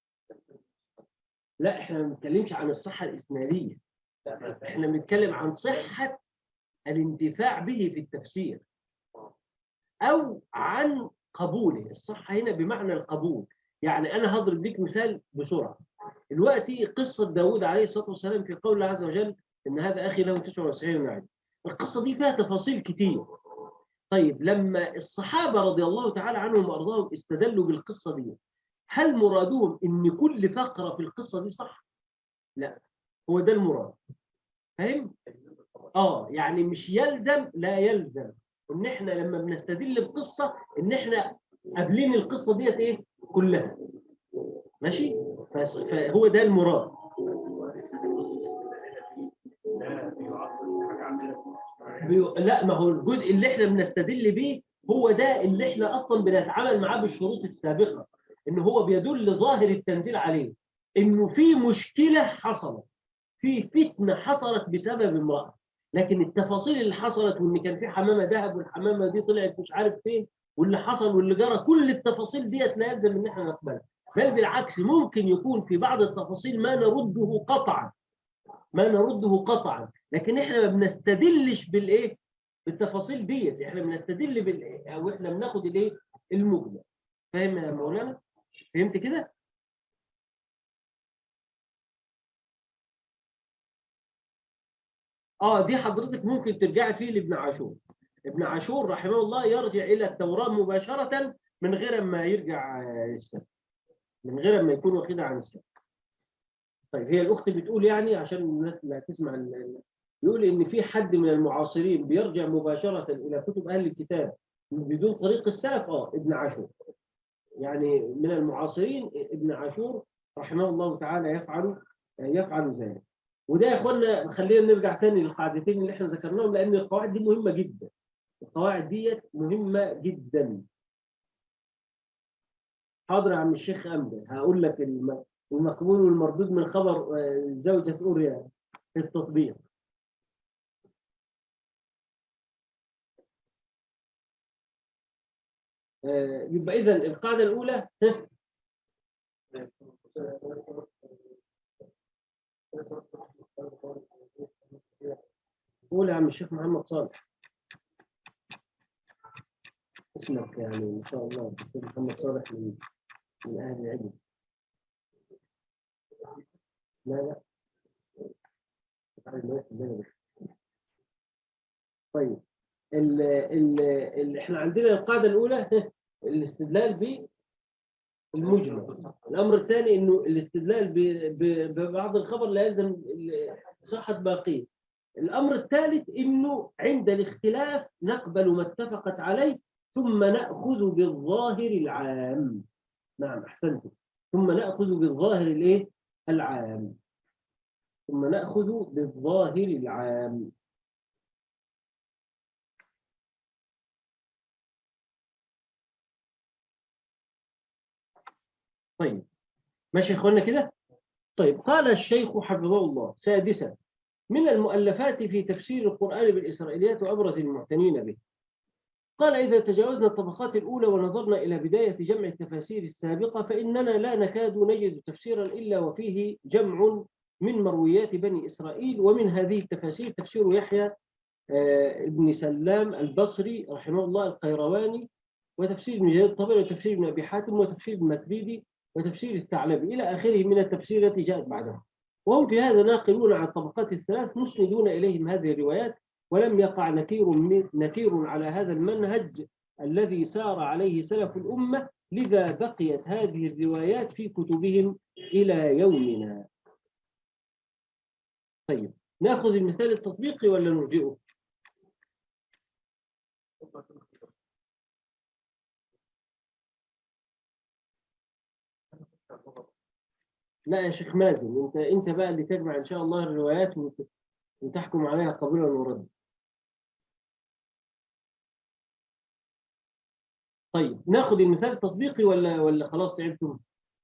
لا احنا ما بنتكلمش عن الصحة الإسنادية، احنا بنتكلم عن صحة الانتفاع به في التفسير أو عن قبوله. الصحة هنا بمعنى القبول. يعني أنا هضرب لك مثال بسرعة. دلوقتي قصة داود عليه الصلاة والسلام في قول الله عز وجل: إن هذا أخي له تسعة وتسعين نعجة. القصة دي فيها تفاصيل كتير. طيب لما الصحابة رضي الله تعالى عنهم وأرضاهم استدلوا بالقصة دي، هل مرادهم إن كل فقرة في القصة دي صح؟ لا، هو ده المراد. فاهم؟ آه يعني مش يلزم، لا يلزم إن إحنا لما بنستدل بقصة إن إحنا قابلين القصة ديت إيه؟ كلها. ماشي؟ فهو ده المراد. بيو... لا، ما هو الجزء اللي احنا بنستدل بيه هو ده اللي احنا اصلا بنتعامل معاه بالشروط السابقه، ان هو بيدل ظاهر التنزيل عليه انه في مشكله حصلت، في فتنه حصلت بسبب امراه. لكن التفاصيل اللي حصلت، وان كان في حمامه ذهب والحمامه دي طلعت مش عارف فين، واللي حصل واللي جرى، كل التفاصيل ديت لا يلزم ان احنا نقبلها. بل بالعكس، ممكن يكون في بعض التفاصيل ما نرده قطعا، ما نرده قطعا، لكن احنا ما بنستدلش بالايه؟ بالتفاصيل ديت. احنا بنستدل بال او احنا بناخد الايه؟ المجمل. فاهم يا مولانا؟ فهمت كده؟ اه دي حضرتك ممكن ترجعي فيه لابن عاشور. ابن عاشور رحمه الله يرجع الى التوراة مباشرة من غير ما يرجع السنة، من غير ما يكون واخدها عن السنة. طيب هي الاخت بتقول يعني عشان الناس اللي هتسمع ال- بيقول ان في حد من المعاصرين بيرجع مباشرة الى كتب اهل الكتاب بدون طريق السلف. اه ابن عاشور يعني من المعاصرين. ابن عاشور رحمه الله تعالى يفعل يفعل ذلك. وده يا اخوانا خلينا نرجع تاني للقاعدتين اللي احنا ذكرناهم، لان القواعد دي مهمه جدا. القواعد ديت مهمه جدا. حاضر يا عم الشيخ امجد، هقول لك الم- المقبول والمردود من خبر آه، زوجة اوريا في التطبيق. آه، يبقى اذا القاعده الاولى. قول يا عم الشيخ محمد صالح. اسمك يعني ما شاء الله الشيخ محمد صالح من من اهل العلم. لا لا، تعالى دلوقتي البلد. طيب ال ال ال احنا عندنا القاعده الاولى الاستدلال بالمجمل. الأمر الثاني إنه الاستدلال ب- ب- ببعض الخبر لا يلزم صحة باقيه. الأمر الثالث إنه عند الاختلاف نقبل ما اتفقت عليه ثم نأخذ بالظاهر العام. نعم أحسنت. ثم نأخذ بالظاهر الإيه؟ العام. ثم نأخذ بالظاهر العام. طيب ماشي يا إخوانا كده. طيب قال الشيخ حفظه الله: سادسا، من المؤلفات في تفسير القرآن بالإسرائيليات وأبرز المعتنين به. قال: إذا تجاوزنا الطبقات الأولى ونظرنا إلى بداية جمع التفاسير السابقة فإننا لا نكاد نجد تفسيرا إلا وفيه جمع من مرويات بني إسرائيل. ومن هذه التفاسير تفسير يحيى آه، ابن سلام البصري رحمه الله القيرواني، وتفسير ابن جرير الطبري، وتفسير ابن أبي حاتم، وتفسير الماتريدي، وتفسير الثعلبي إلى آخره من التفسير التي جاءت بعدها. وهم في هذا ناقلون عن الطبقات الثلاث مسندون إليهم هذه الروايات، ولم يقع نكير نكير على هذا المنهج الذي سار عليه سلف الأمة، لذا بقيت هذه الروايات في كتبهم إلى يومنا. طيب نأخذ المثال التطبيقي ولا نرجئه؟ لا يا شيخ مازن، انت انت بقى اللي تجمع ان شاء الله الروايات وت- وتحكم عليها قبولا وردا. طيب ناخذ المثال التطبيقي ولا ولا خلاص تعبتم؟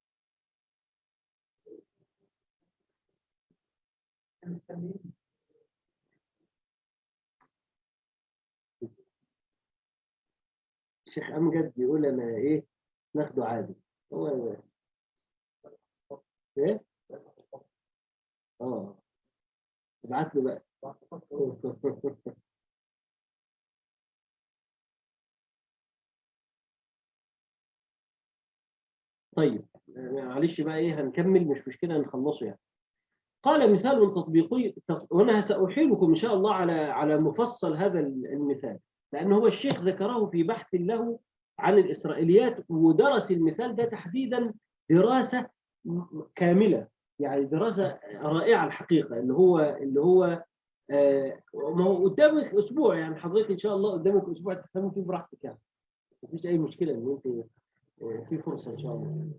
الشيخ امجد بيقول انا ايه ناخده عادي. هو ايه؟ اه ابعت له بقى. طيب معلش بقى ايه هنكمل مش مشكلة نخلصه يعني. قال: مثال تطبيقي، وانا سأحيلكم ان شاء الله على على مفصل هذا المثال، لأنه هو الشيخ ذكره في بحث له عن الإسرائيليات، ودرس المثال ده تحديدا دراسة كاملة، يعني دراسة رائعة الحقيقة. اللي هو اللي هو آه ما هو قدامك أسبوع، يعني حضرتك إن شاء الله قدامك أسبوع تفهموا فيه براحتك، يعني مفيش أي مشكلة إن أنت آه، في فرصة إن شاء الله.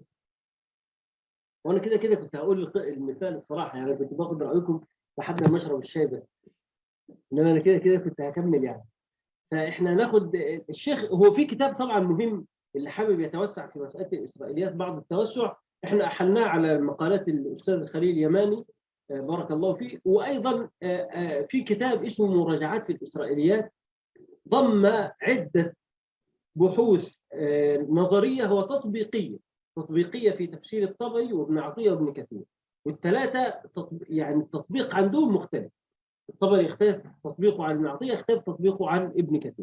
وانا كده كده كنت هقول الق- المثال الصراحه، يعني كنت باخد رايكم لحد ما اشرب الشاي بس، انما انا كده كده كنت هكمل يعني. فاحنا ناخد الشيخ، هو في كتاب طبعا مهم، اللي حابب يتوسع في مساله الاسرائيليات بعض التوسع احنا احلناه على مقالات الاستاذ خليل يماني آه، بارك الله فيه. وايضا آه، آه، في كتاب اسمه مراجعات في الاسرائيليات، ضم عده بحوث آه، نظريه وتطبيقيه. تطبيقيه في تفسير الطبري وابن عطيه وابن كثير، والثلاثه تطب... يعني التطبيق عندهم مختلف. الطبري يختلف تطبيقه عن ابن عطيه، يختلف تطبيقه عن ابن كثير.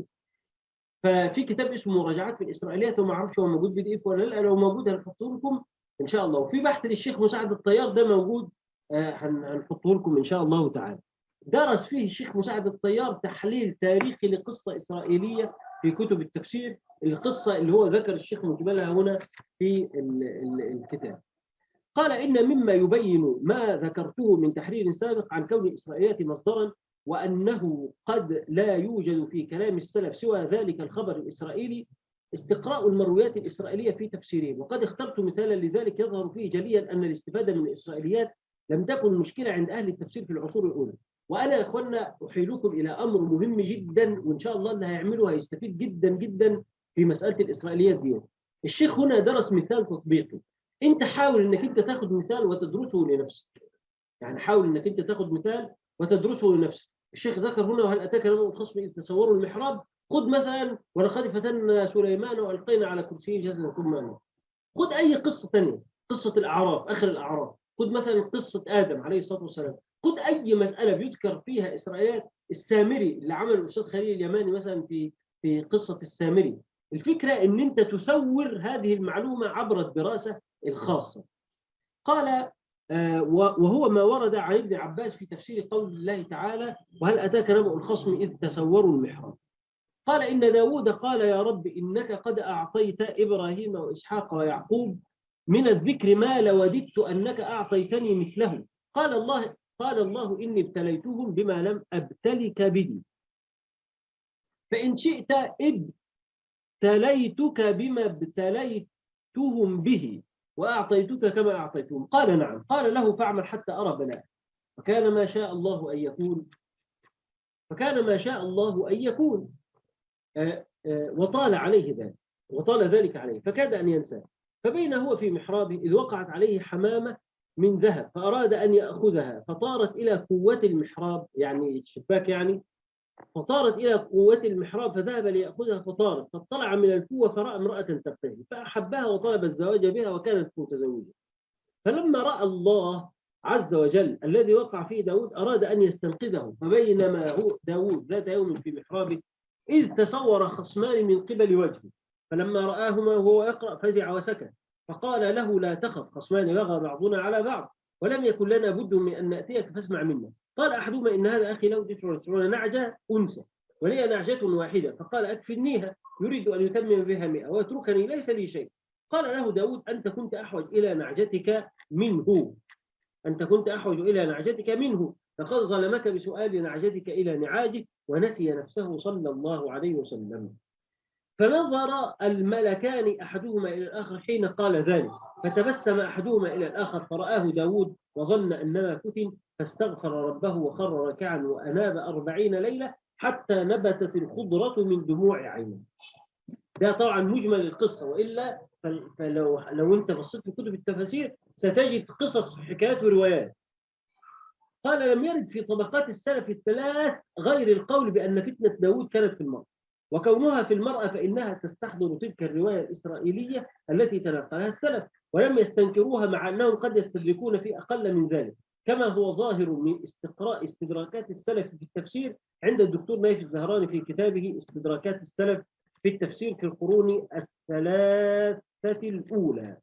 ففي كتاب اسمه مراجعات في الاسرائيليات، وما اعرفش هو موجود بي دي اف ولا لا، لو موجود هنحطه لكم ان شاء الله. وفي بحث للشيخ مساعد الطيار ده موجود، آه، هن- هنحطه لكم ان شاء الله تعالى. درس فيه الشيخ مساعد الطيار تحليل تاريخي لقصه اسرائيليه في كتب التفسير، القصه اللي هو ذكر الشيخ مجملها هنا في ال- ال- الكتاب. قال: إن مما يبين ما ذكرته من تحرير سابق عن كون الإسرائيليات مصدرا، وأنه قد لا يوجد في كلام السلف سوى ذلك الخبر الإسرائيلي، استقراء المرويات الإسرائيلية في تفسيرهم. وقد اخترت مثالا لذلك يظهر فيه جليا أن الاستفادة من الإسرائيليات لم تكن مشكلة عند أهل التفسير في العصور الأولى. وأنا يا أخوانا أحيلكم إلى أمر مهم جدا، وإن شاء الله اللي هيعمله هيستفيد جدا جدا في مسألة الإسرائيليات دي. الشيخ هنا درس مثال تطبيقي، انت حاول انك انت تاخد مثال وتدرسه لنفسك. يعني حاول انك انت تاخد مثال وتدرسه لنفسك. الشيخ ذكر هنا: وهل اتاك نبأ الخصم اذ تصوروا المحراب. خد مثلا: ولقد فتنا سليمان والقينا على كرسيه جسدا ثم انه. خد اي قصه ثانيه، قصه الاعراف، اخر الاعراف. خد مثلا قصه ادم عليه الصلاه والسلام. خد اي مساله بيذكر فيها اسرائيليات. السامري اللي عمل الاستاذ خليل اليماني مثلا في في قصه السامري. الفكره ان انت تسور هذه المعلومه عبر الدراسه الخاصه. قال: آه، وهو ما ورد عن ابن عباس في تفسير قول الله تعالى: وهل أتاك نبأ الخصم إذ تسوروا المحراب. قال إن داود قال يا رب إنك قد أعطيت إبراهيم وإسحاق ويعقوب من الذكر ما لوددت أنك أعطيتني مثله. قال الله قال الله إني ابتليتهم بما لم أبتلك به، فإن شئت ابتليتك بما ابتليتهم به وأعطيتك كما أعطيتهم. قال نعم. قال له فاعمل حتى أرى بلاء. فكان ما شاء الله أن يكون فكان ما شاء الله أن يكون آه آه وطال عليه ذلك وطال ذلك عليه فكاد أن ينساه. فبين هو في محرابه إذ وقعت عليه حمامة من ذهب فأراد أن يأخذها فطارت إلى قوة المحراب، يعني الشباك يعني، فطارت إلى قوة المحراب فذهب ليأخذها فطارت فاطلع من القوة فرأى امرأة تبتهل فأحبها وطلب الزواج بها وكانت متزوجة. فلما رأى الله عز وجل الذي وقع فيه داود أراد أن يستنقذه. فبينما هو داود ذات يوم في محرابه إذ تصور خصمان من قبل وجهه فلما رآهما وهو يقرأ فزع وسكت. فقال له لا تخف خصمان بغى بعضنا على بعض ولم يكن لنا بد من أن نأتيك فاسمع منا. قال أحدهما إن هذا أخي له تسع وتسعون نعجة أنثى ولي نعجة واحدة فقال أكفنيها يريد أن يتمم بها مئة واتركني ليس لي شيء. قال له داود أنت كنت أحوج إلى نعجتك منه أنت كنت أحوج إلى نعجتك منه فقد ظلمك بسؤال نعجتك إلى نعاجه ونسي نفسه صلى الله عليه وسلم. فنظر الملكان أحدهما إلى الآخر حين قال ذلك فتبسم أحدهما إلى الآخر فرآه داود وظن أنما فتن فاستغفر ربه وخر ركعا وأناب أربعين ليلة حتى نبتت الخضرة من دموع عينه. ده طبعا مجمل القصة، وإلا فلو لو أنت بصيت في كتب التفاسير ستجد قصص حكايات وروايات. قال لم يرد في طبقات السلف الثلاث غير القول بأن فتنة داود كانت في المرأة، وكونها في المرأة فإنها تستحضر تلك الرواية الإسرائيلية التي تنقلها السلف ولم يستنكروها مع أنهم قد يستدركون في أقل من ذلك، كما هو ظاهر من استقراء استدراكات السلف في التفسير عند الدكتور نايف الزهراني في كتابه استدراكات السلف في التفسير في القرون الثلاثة الأولى.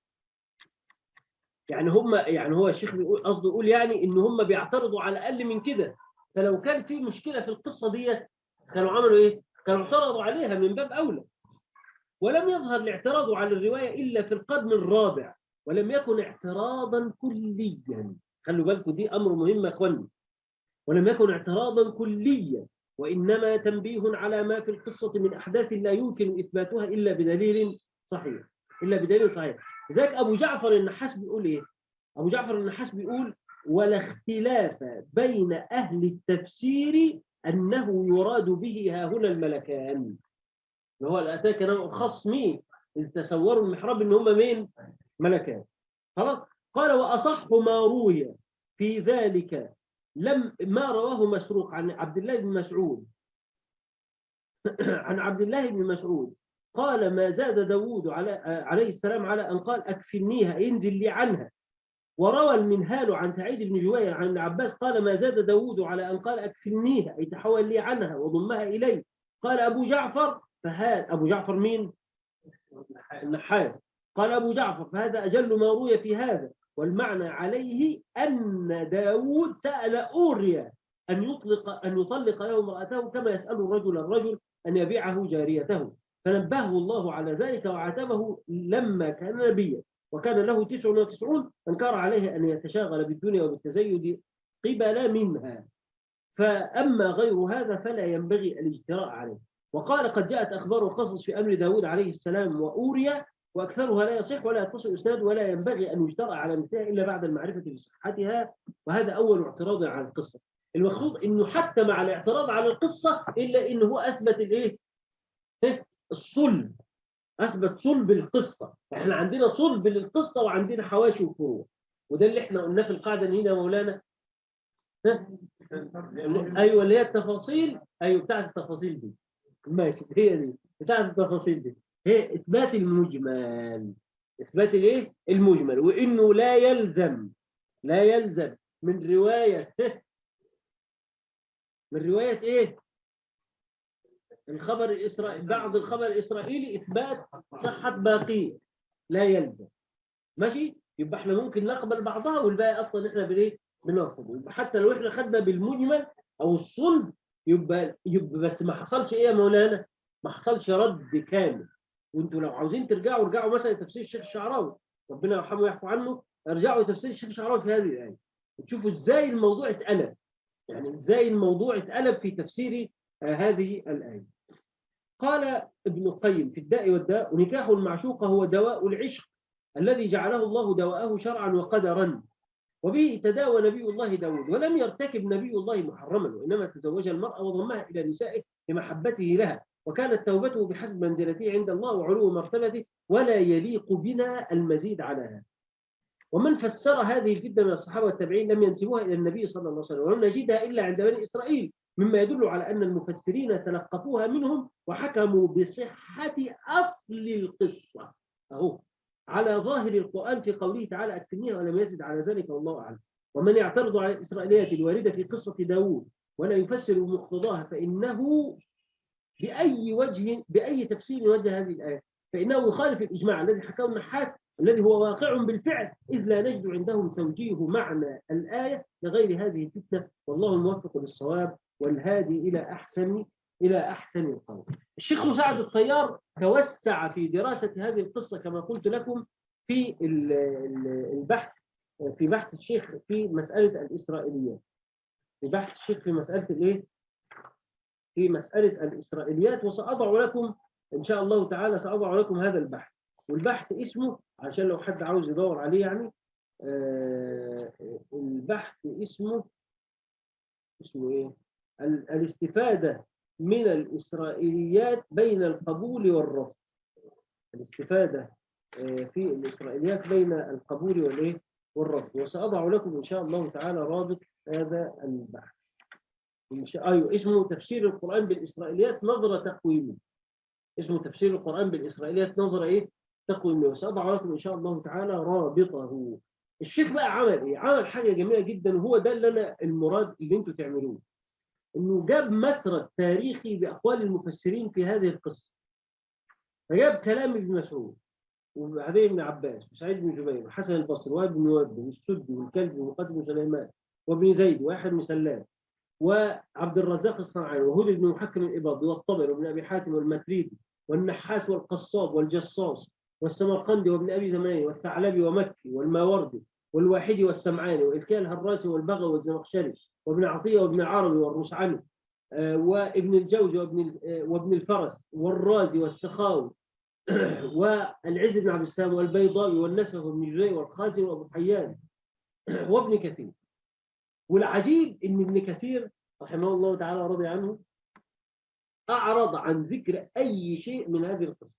يعني هم يعني هو الشيخ بيقول قصده يقول يعني إن هم بيعترضوا على أقل من كده، فلو كان في مشكلة في القصة دي كانوا عملوا إيه؟ كانوا اعترضوا عليها من باب أولى. ولم يظهر الاعتراض على الرواية إلا في القرن الرابع ولم يكن اعتراضا كليا. خلوا بالكم دي أمر مهم يا أخواني. ولم يكن اعتراضا كليا وإنما تنبيه على ما في القصة من أحداث لا يمكن إثباتها إلا بدليل صحيح إلا بدليل صحيح. ذاك أبو جعفر النحاس بيقول إيه؟ أبو جعفر النحاس بيقول ولا اختلاف بين أهل التفسير أنه يراد به ها هنا الملكان. هو الأتاك نوع خصمي إذ تصوروا المحراب إن هم مين؟ ملكان. خلاص. قال وأصح ما روي في ذلك لم ما رواه مسروق عن عبد الله بن مسعود عن عبد الله بن مسعود قال ما زاد داود على عليه السلام على أن قال أكفنيها ينزل لي عنها. وروى المنهال عن سعيد بن جوير عن عباس قال ما زاد داود على أن قال أكفنيها أي تحول لي عنها وضمها إلي. قال أبو جعفر فهذا أبو جعفر مين؟ النحاس. قال أبو جعفر فهذا أجل ما روي في هذا والمعنى عليه أن داود سأل أوريا أن يطلق أن يطلق له امرأته كما يسأل الرجل الرجل أن يبيعه جاريته، فنبهه الله على ذلك وعاتبه لما كان نبيا وكان له تسع وتسعون أنكر عليه أن يتشاغل بالدنيا وبالتزيد قبل منها. فأما غير هذا فلا ينبغي الاجتراء عليه. وقال قد جاءت أخبار وقصص في أمر داود عليه السلام وأوريا وأكثرها لا يصح ولا يتصل إسناد ولا ينبغي أن يجترأ على مثلها إلا بعد المعرفة بصحتها، وهذا أول اعتراض على القصة. المقصود إنه حتى مع الاعتراض على القصة إلا إنه هو أثبت الإيه؟ الصلب، أثبت صلب القصة. إحنا عندنا صلب للقصة وعندنا حواشي وفروع، وده اللي إحنا قلناه في القاعدة هنا يا مولانا. أيوة اللي هي التفاصيل، أيوة بتاعت التفاصيل دي ماشي، هي دي بتاعت التفاصيل دي هي إثبات المجمل، إثبات الإيه؟ المجمل، وإنه لا يلزم لا يلزم من رواية من رواية إيه؟ الخبر الإسرائيلي بعض الخبر الإسرائيلي إثبات صحة باقية، لا يلزم. ماشي؟ يبقى إحنا ممكن نقبل بعضها والباقي أصلا إحنا بإيه؟ بنرفضه. يبقى حتى لو إحنا خدنا بالمجمل أو الصلب يبقى يبقى بس ما حصلش إيه يا مولانا؟ ما حصلش رد كامل. وانتوا لو عاوزين ترجعوا ارجعوا مثلا تفسير الشيخ الشعراوي ربنا يرحمه ويعفو عنه، ارجعوا تفسير الشيخ الشعراوي في هذه الايه وتشوفوا ازاي الموضوع اتقلب، يعني ازاي الموضوع اتقلب في تفسير آه هذه الايه. قال ابن القيم في الداء والداء: ونكاح المعشوقة هو دواء العشق الذي جعله الله دواءه شرعا وقدرا، وبه تداوى نبي الله داود، ولم يرتكب نبي الله محرما، وإنما تزوج المرأة وضمها إلى نسائه لمحبته لها، وكانت توبته بحسب منزلته عند الله وعلو مرتبته، ولا يليق بنا المزيد على هذا. ومن فسر هذه الفتنة من الصحابة والتابعين لم ينسبوها إلى النبي صلى الله عليه وسلم، ولم نجدها إلا عند بني إسرائيل، مما يدل على أن المفسرين تلقفوها منهم وحكموا بصحة أصل القصة أهو على ظاهر القرآن في قوله تعالى: أكفنيها، ولم يزد على ذلك والله أعلم. ومن يعترض على الإسرائيليات الواردة في قصة داود ولا يفسر مقتضاها فإنه بأي وجه بأي تفسير وجه هذه الآية فإنه يخالف الإجماع الذي حكاه النحاس الذي هو واقع بالفعل، إذ لا نجد عندهم توجيه معنى الآية لغير هذه الفتنة، والله الموفق للصواب والهادي إلى أحسن إلى أحسن القول. الشيخ مساعد الطيار توسع في دراسة هذه القصة كما قلت لكم في البحث في بحث الشيخ في مسألة الإسرائيليات في بحث الشيخ في مسألة الإيه؟ في مسألة الإسرائيليات، وسأضع لكم إن شاء الله تعالى سأضع لكم هذا البحث، والبحث اسمه عشان لو حد عاوز يدور عليه يعني آه البحث اسمه اسمه إيه؟ الاستفادة من الإسرائيليات بين القبول والرفض. الاستفادة آه في الإسرائيليات بين القبول والإيه؟ والرفض، وسأضع لكم إن شاء الله تعالى رابط هذا البحث. أيوه اسمه تفسير القرآن بالإسرائيليات نظرة تقويمية. اسمه تفسير القرآن بالإسرائيليات نظرة إيه؟ تقويمية، وسأضع لكم إن شاء الله تعالى رابطه. الشيخ بقى عمل إيه؟ عمل حاجة جميلة جدا، وهو ده اللي أنا المراد اللي أنتوا تعملوه، إنه جاب مسرد تاريخي بأقوال المفسرين في هذه القصة. فجاب كلام ابن مسعود وبعدين ابن عباس وسعيد بن جبير وحسن البصري وابن وهب والسدي والكلبي ومقاتل بن سليمان وابن زيد وأحد بن سلام وعبد الرزاق الصنعاني وهود بن محكم الإباضي والطبري وابن أبي حاتم والمتريدي والنحاس والقصاب والجصاص والسمرقندي وابن أبي زماني والثعلبي ومكي والماوردي والواحدي والسمعاني وإلكال الهراسي والبغوي والزمخشري وابن عطية وابن عربي والرسعني وابن الجوزي وابن وابن الفرس والرازي والسخاوي والعز بن عبد السلام والبيضاوي والنسف وابن جرير والخازي وابو حيان وابن كثير. والعجيب ان ابن كثير رحمه الله تعالى رضي عنه اعرض عن ذكر اي شيء من هذه القصه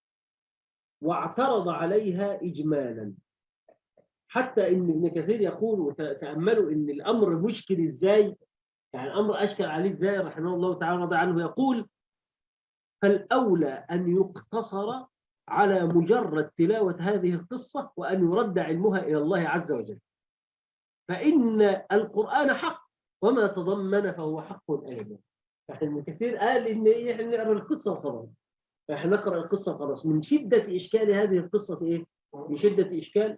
واعترض عليها اجمالا، حتى ان ابن كثير يقول وتاملوا ان الامر مشكل ازاي، يعني الامر اشكل عليه ازاي رحمه الله تعالى رضي عنه، يقول: فالاولى ان يقتصر على مجرد تلاوه هذه القصه وان يرد علمها الى الله عز وجل، فإن القرآن حق وما تضمن فهو حق أيضا. فإحنا كثير قال إن إحنا نقرأ القصة وخلاص، فإحنا نقرأ القصة وخلاص من شدة إشكال هذه القصة في إيه؟ من شدة إشكال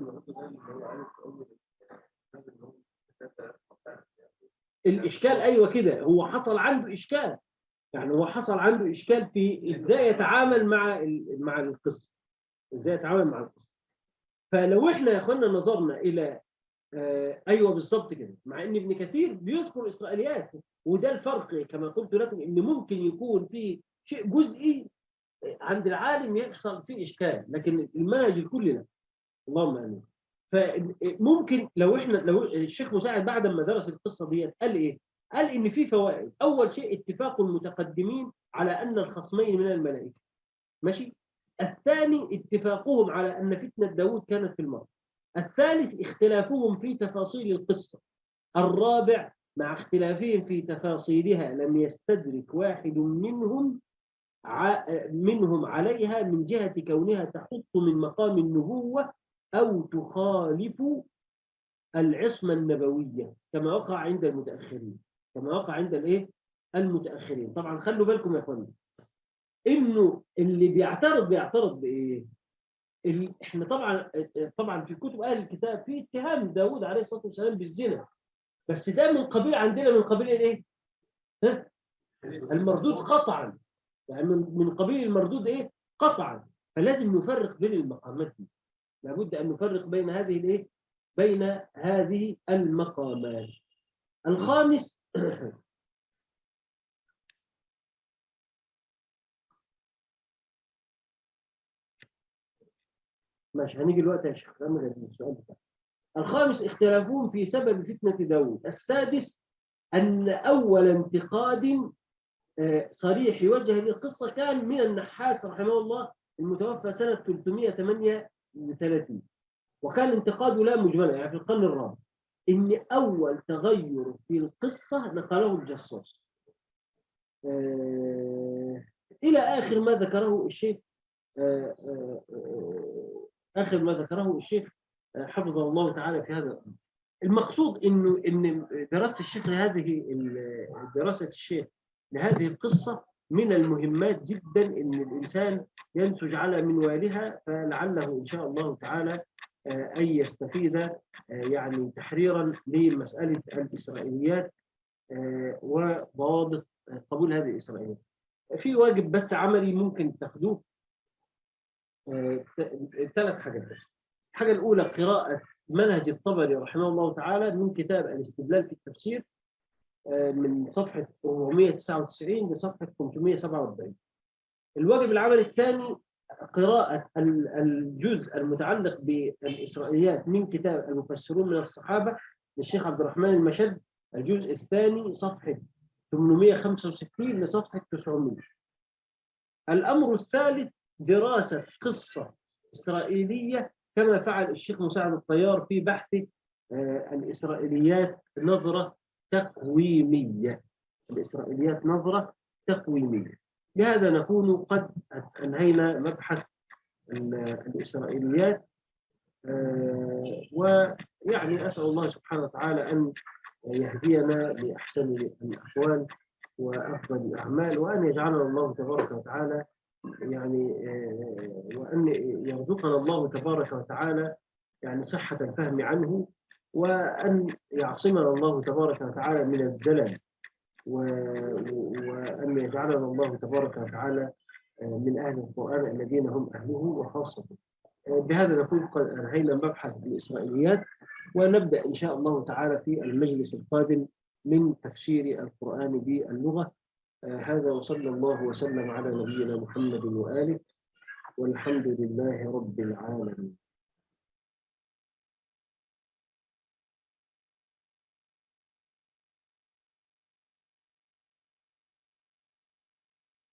الإشكال أيوة كده، هو حصل عنده إشكال، يعني هو حصل عنده إشكال في إزاي يتعامل مع مع القصة، إزاي يتعامل مع القصة. فلو إحنا يا أخوانا نظرنا إلى آه ايوه بالظبط كده، مع ان ابن كثير بيذكر اسرائيليات، وده الفرق كما قلت لكم ان ممكن يكون في شيء جزئي عند العالم يحصل فيه اشكال، لكن المنهج الكلي لا. اللهم امين. فممكن لو احنا لو الشيخ مساعد بعد ما درس القصه دي قال ايه؟ قال ان في فوائد. اول شيء اتفاق المتقدمين على ان الخصمين من الملائكه، ماشي. الثاني اتفاقهم على ان فتنه داود كانت في الماضي. الثالث اختلافهم في تفاصيل القصة. الرابع مع اختلافهم في تفاصيلها لم يستدرك واحد منهم ع... منهم عليها من جهة كونها تحط من مقام النبوة أو تخالف العصمة النبوية كما وقع عند المتأخرين كما وقع عند الايه المتأخرين. طبعا خلوا بالكم يا اخواني انه اللي بيعترض بيعترض بايه؟ احنا طبعا طبعا في كتب اهل الكتاب في اتهام داود عليه الصلاه والسلام بالزنا، بس ده من قبيل عندنا من قبيل الايه؟ ها؟ المردود قطعا، يعني من من قبيل المردود إيه؟ قطعا. فلازم نفرق بين المقامات دي، لابد أن نفرق بين هذه الإيه؟ بين هذه المقامات. الخامس ماشي، هنيجي الوقت يا شيخ أمر السؤال بتاعك. الخامس اختلافهم في سبب فتنة داود. السادس أن أول انتقاد صريح يوجه للقصة كان من النحاس رحمه الله المتوفى سنة ثلاثمائة وثمانية وثلاثين، وكان انتقاده لا مجملا يعني في القرن الرابع، إن أول تغير في القصة نقله الجصاص إلى آخر ما ذكره الشيخ آخر ما ذكره الشيخ حفظه الله تعالى في هذا الأمر. المقصود إنه إن دراسة الشيخ لهذه دراسة الشيخ لهذه القصة من المهمات جدا، إن الإنسان ينتج على منوالها، فلعله إن شاء الله تعالى أن يستفيد يعني تحريرا لمسألة الإسرائيليات وضوابط قبول هذه الإسرائيليات. في واجب بس عملي ممكن تاخدوه، ثلاث حاجات. الحاجة الأولى قراءة منهج الطبري رحمه الله تعالى من كتاب الاستدلال في التفسير من صفحة أربعمائة وتسعة وتسعين لصفحة خمسمائة وسبعة وأربعين. الواجب العملي الثاني قراءة الجزء المتعلق بالإسرائيليات من كتاب المفسرون من الصحابة للشيخ عبد الرحمن المشد، الجزء الثاني صفحة ثمانمائة وخمسة وستين لصفحة تسعمائة. الأمر الثالث دراسة قصة إسرائيلية كما فعل الشيخ مساعد الطيار في بحث الإسرائيليات نظرة تقويمية. الإسرائيليات نظرة تقويمية. بهذا نكون قد أنهينا مبحث الإسرائيليات، ويعني أسأل الله سبحانه وتعالى أن يهدينا لأحسن الأحوال وأفضل الأعمال، وأن يجعلنا الله تبارك وتعالى يعني وأن يرزقنا الله تبارك وتعالى يعني صحة الفهم عنه، وأن يعصمنا الله تبارك وتعالى من الزلل، وأن يجعلنا الله تبارك وتعالى من أهل القرآن الذين هم أهله وخاصة. بهذا نكون قد أنهينا مبحث الإسرائيليات، ونبدأ إن شاء الله تعالى في المجلس القادم من تفسير القرآن باللغة. هذا وصلى الله وسلم على نبينا محمد وآله، والحمد لله رب العالمين.